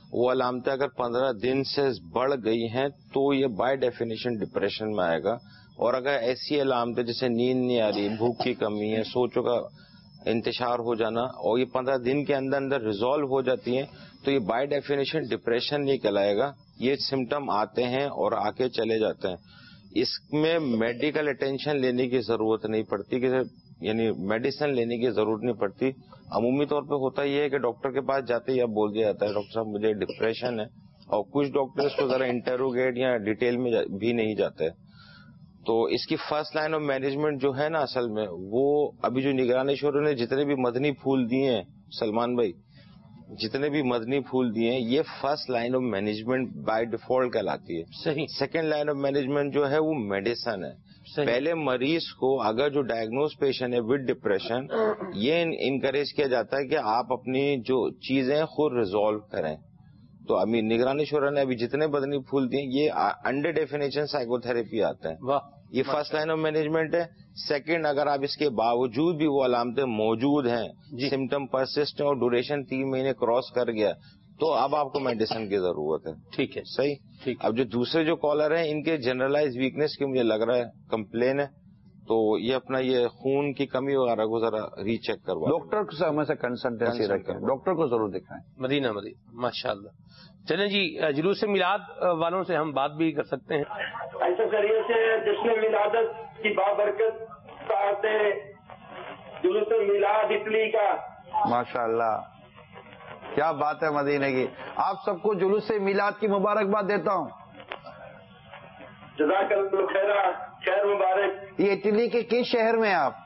وہ علامتیں اگر 15 دن سے بڑھ گئی ہیں تو یہ بائی ڈیفینیشن ڈپریشن میں آئے گا. اور اگر ایسی علامتیں جیسے نیند نہیں آ رہی, بھوک کی کمی ہے, سوچوں کا انتشار ہو جانا, اور یہ 15 دن کے اندر اندر ریزالو ہو جاتی ہیں, تو یہ بائی ڈیفینیشن ڈپریشن نہیں کہلائے گا. یہ سمٹم آتے ہیں اور آ کے چلے جاتے ہیں. اس میں میڈیکل اٹینشن لینے کی ضرورت نہیں پڑتی, یعنی میڈیسن لینے کی ضرورت نہیں پڑتی. عمومی طور پہ ہوتا یہ ہے کہ ڈاکٹر کے پاس جاتے ہی اب بول دیا جاتا ہے ڈاکٹر صاحب مجھے ڈپریشن ہے, اور کچھ ڈاکٹر اس کو ذرا انٹروگیٹ یا ڈیٹیل میں بھی نہیں جاتے. تو اس کی فرسٹ لائن آف مینجمنٹ جو ہے نا اصل میں وہ ابھی جو نگرانی شورا نے جتنے بھی مدنی پھول دیے ہیں سلمان بھائی, جتنے بھی مدنی پھول دیے ہیں, یہ first line of management by default کہلاتی ہے. صحیح. سیکنڈ لائن آف مینجمنٹ جو ہے وہ میڈیسن ہے. پہلے مریض کو اگر جو ڈائگنوز پیشنٹ ہے ود ڈپریشن, یہ انکریج کیا جاتا ہے کہ آپ اپنی جو چیزیں خود ریزالو کریں. تو ابھی نگرانی شورا نے ابھی جتنے مدنی پھول دیے یہ انڈر ڈیفینیشن سائیکو تھراپی آتا ہے. واہ, یہ فرسٹ لائن آف مینجمنٹ ہے. سیکنڈ, اگر آپ اس کے باوجود بھی وہ علامتیں موجود ہیں, سمٹم پرسسٹ ہیں اور ڈوریشن 3 مہینے کراس کر گیا, تو اب آپ کو میڈیسن کی ضرورت ہے. ٹھیک ہے, صحیح. ٹھیک. اب جو دوسرے جو کالر ہیں ان کے جنرلائز ویکنیس کی مجھے لگ رہا ہے کمپلین ہے, تو یہ اپنا یہ خون کی کمی وغیرہ کو ذرا ری چیک کروا. ڈاکٹر سے ہمیں سے کنسلٹنسی رکھیں, ڈاکٹر کو ضرور دکھائیں. مدینہ ماشاء اللہ. چلیں جی, جلوس میلاد والوں سے ہم بات بھی کر سکتے ہیں. ایسے ذریعے سے جشن میلادت کی بابرکت ساعت جلوس میلاد اٹلی کا. ماشاء اللہ, کیا بات ہے مدینے کی. آپ سب کو جلوس میلاد کی مبارکباد دیتا ہوں. جزاک اللہ خیر, خیر مبارک. یہ اٹلی کے کس شہر میں آپ؟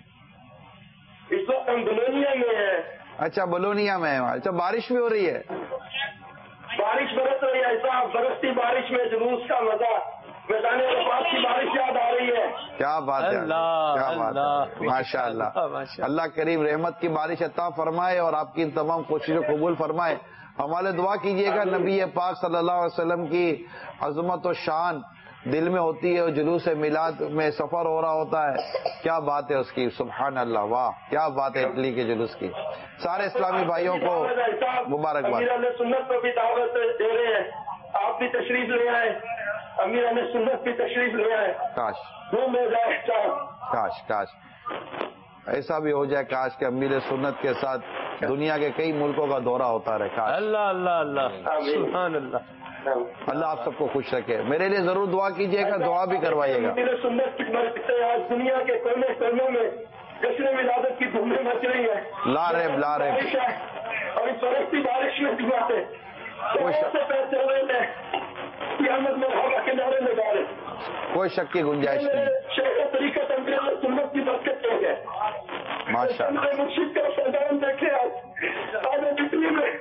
اس وقت ہم بولونیا میں ہیں. اچھا, بولونیا میں ہیں. اچھا, بارش بھی ہو رہی ہے؟ بارش برس رہی ہے. ایسا برستی بارش میں جلوس کا مزہ, میدان عرفات کی بارش یاد آ رئی ہے. کیا بات ہے, کیا بات ہے, ماشاء اللہ. اللہ کریم رحمت کی بارش عطا فرمائے اور آپ کی ان تمام کوششوں قبول فرمائے. ہمارے دعا کیجیے گا نبی پاک صلی اللہ علیہ وسلم کی عظمت و شان دل میں ہوتی ہے اور جلوس میلاد میں سفر ہو رہا ہوتا ہے. کیا بات ہے اس کی, سبحان اللہ, واہ کیا بات ہے اٹلی کے جلوس کی. سارے اسلامی بھائیوں کو مبارکباد. امیر سنت کو بھی دعوت دے رہے ہیں, آپ بھی تشریف لے آئے. امیر سنت بھی تشریف لے آئے. کاش ہو جائے, کاش کاش ایسا بھی ہو جائے. کاش کہ امیر سنت کے ساتھ دنیا کے کئی ملکوں کا دورہ ہوتا رہے. کاش. اللہ اللہ اللہ, سبحان اللہ. اللہ آپ سب کو خوش رکھے. میرے لیے ضرور دعا کیجیے گا, دعا بھی کروائیے گا. امیر سنت کی برکتیں آج دنیا کے کونے کونے میں جشن ولادت کی دھومیں مچ رہی ہیں. لا ریب اور اس برستی بارش میں بھی باتیں سے پیسے چل رہے ہیں. قیامت میں ہوا کے نعرے لگا رہے, کوئی شک کی گنجائش نہیں. شیخ طریقت امیر سنت کی برکت کیا ہے. ماشاء اللہ. مرشد کا فیضان دیکھے آج اٹلی میں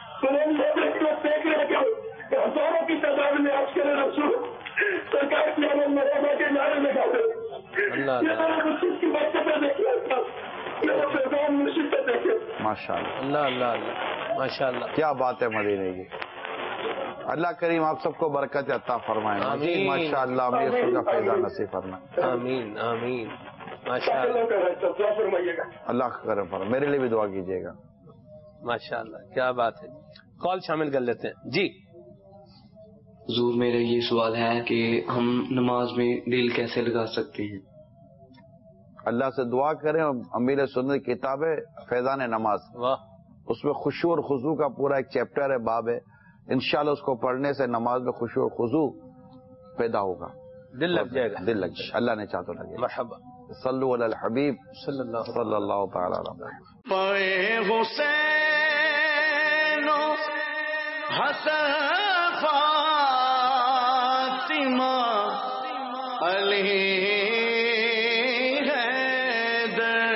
دیکھ رہے کہ ہزاروں کی تعداد میں آج کے رسول سرکار کی عمل میں رہنا کے نعرے لگا رہے. مرشد کی برکتیں دیکھے, میرا فیضان مرشد پہ دیکھے. ماشاء اللہ, اللہ اللہ اللہ, ماشاء اللہ. کیا بات ہے مدینے کی. اللہ کریم آپ سب کو برکت عطا فرمائے. آمین. ماشاء اللہ, امیر کا فیضان نصیب فرمائے. آمین آمین, ماشاء اللہ. اللہ کرم فرمائے. میرے لیے بھی دعا کیجیے گا. ماشاء اللہ, کیا بات ہے. کال شامل کر لیتے ہیں جی. حضور میرا یہ سوال ہے کہ ہم نماز میں دل کیسے لگا سکتے ہیں؟ اللہ سے دعا کریں. امیر سنت کتاب ہے فیضان نماز, اس میں خشوع اور خضوع کا پورا ایک چیپٹر ہے, باب ہے. انشاءاللہ اس کو پڑھنے سے نماز میں خشوع اور خضوع پیدا ہوگا, دل لگ جائے گا. دل لگ جائے گا, اللہ نے چاہ تو لگے. مرحبا. صلو علی الحبیب صلی اللہ تعالی علیہ. پے حسین حسن فاطمہ علی حیدر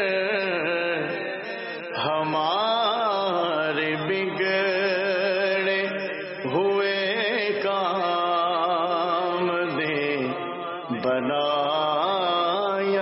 ہمارے بگڑے ہوئے کام دے بنایا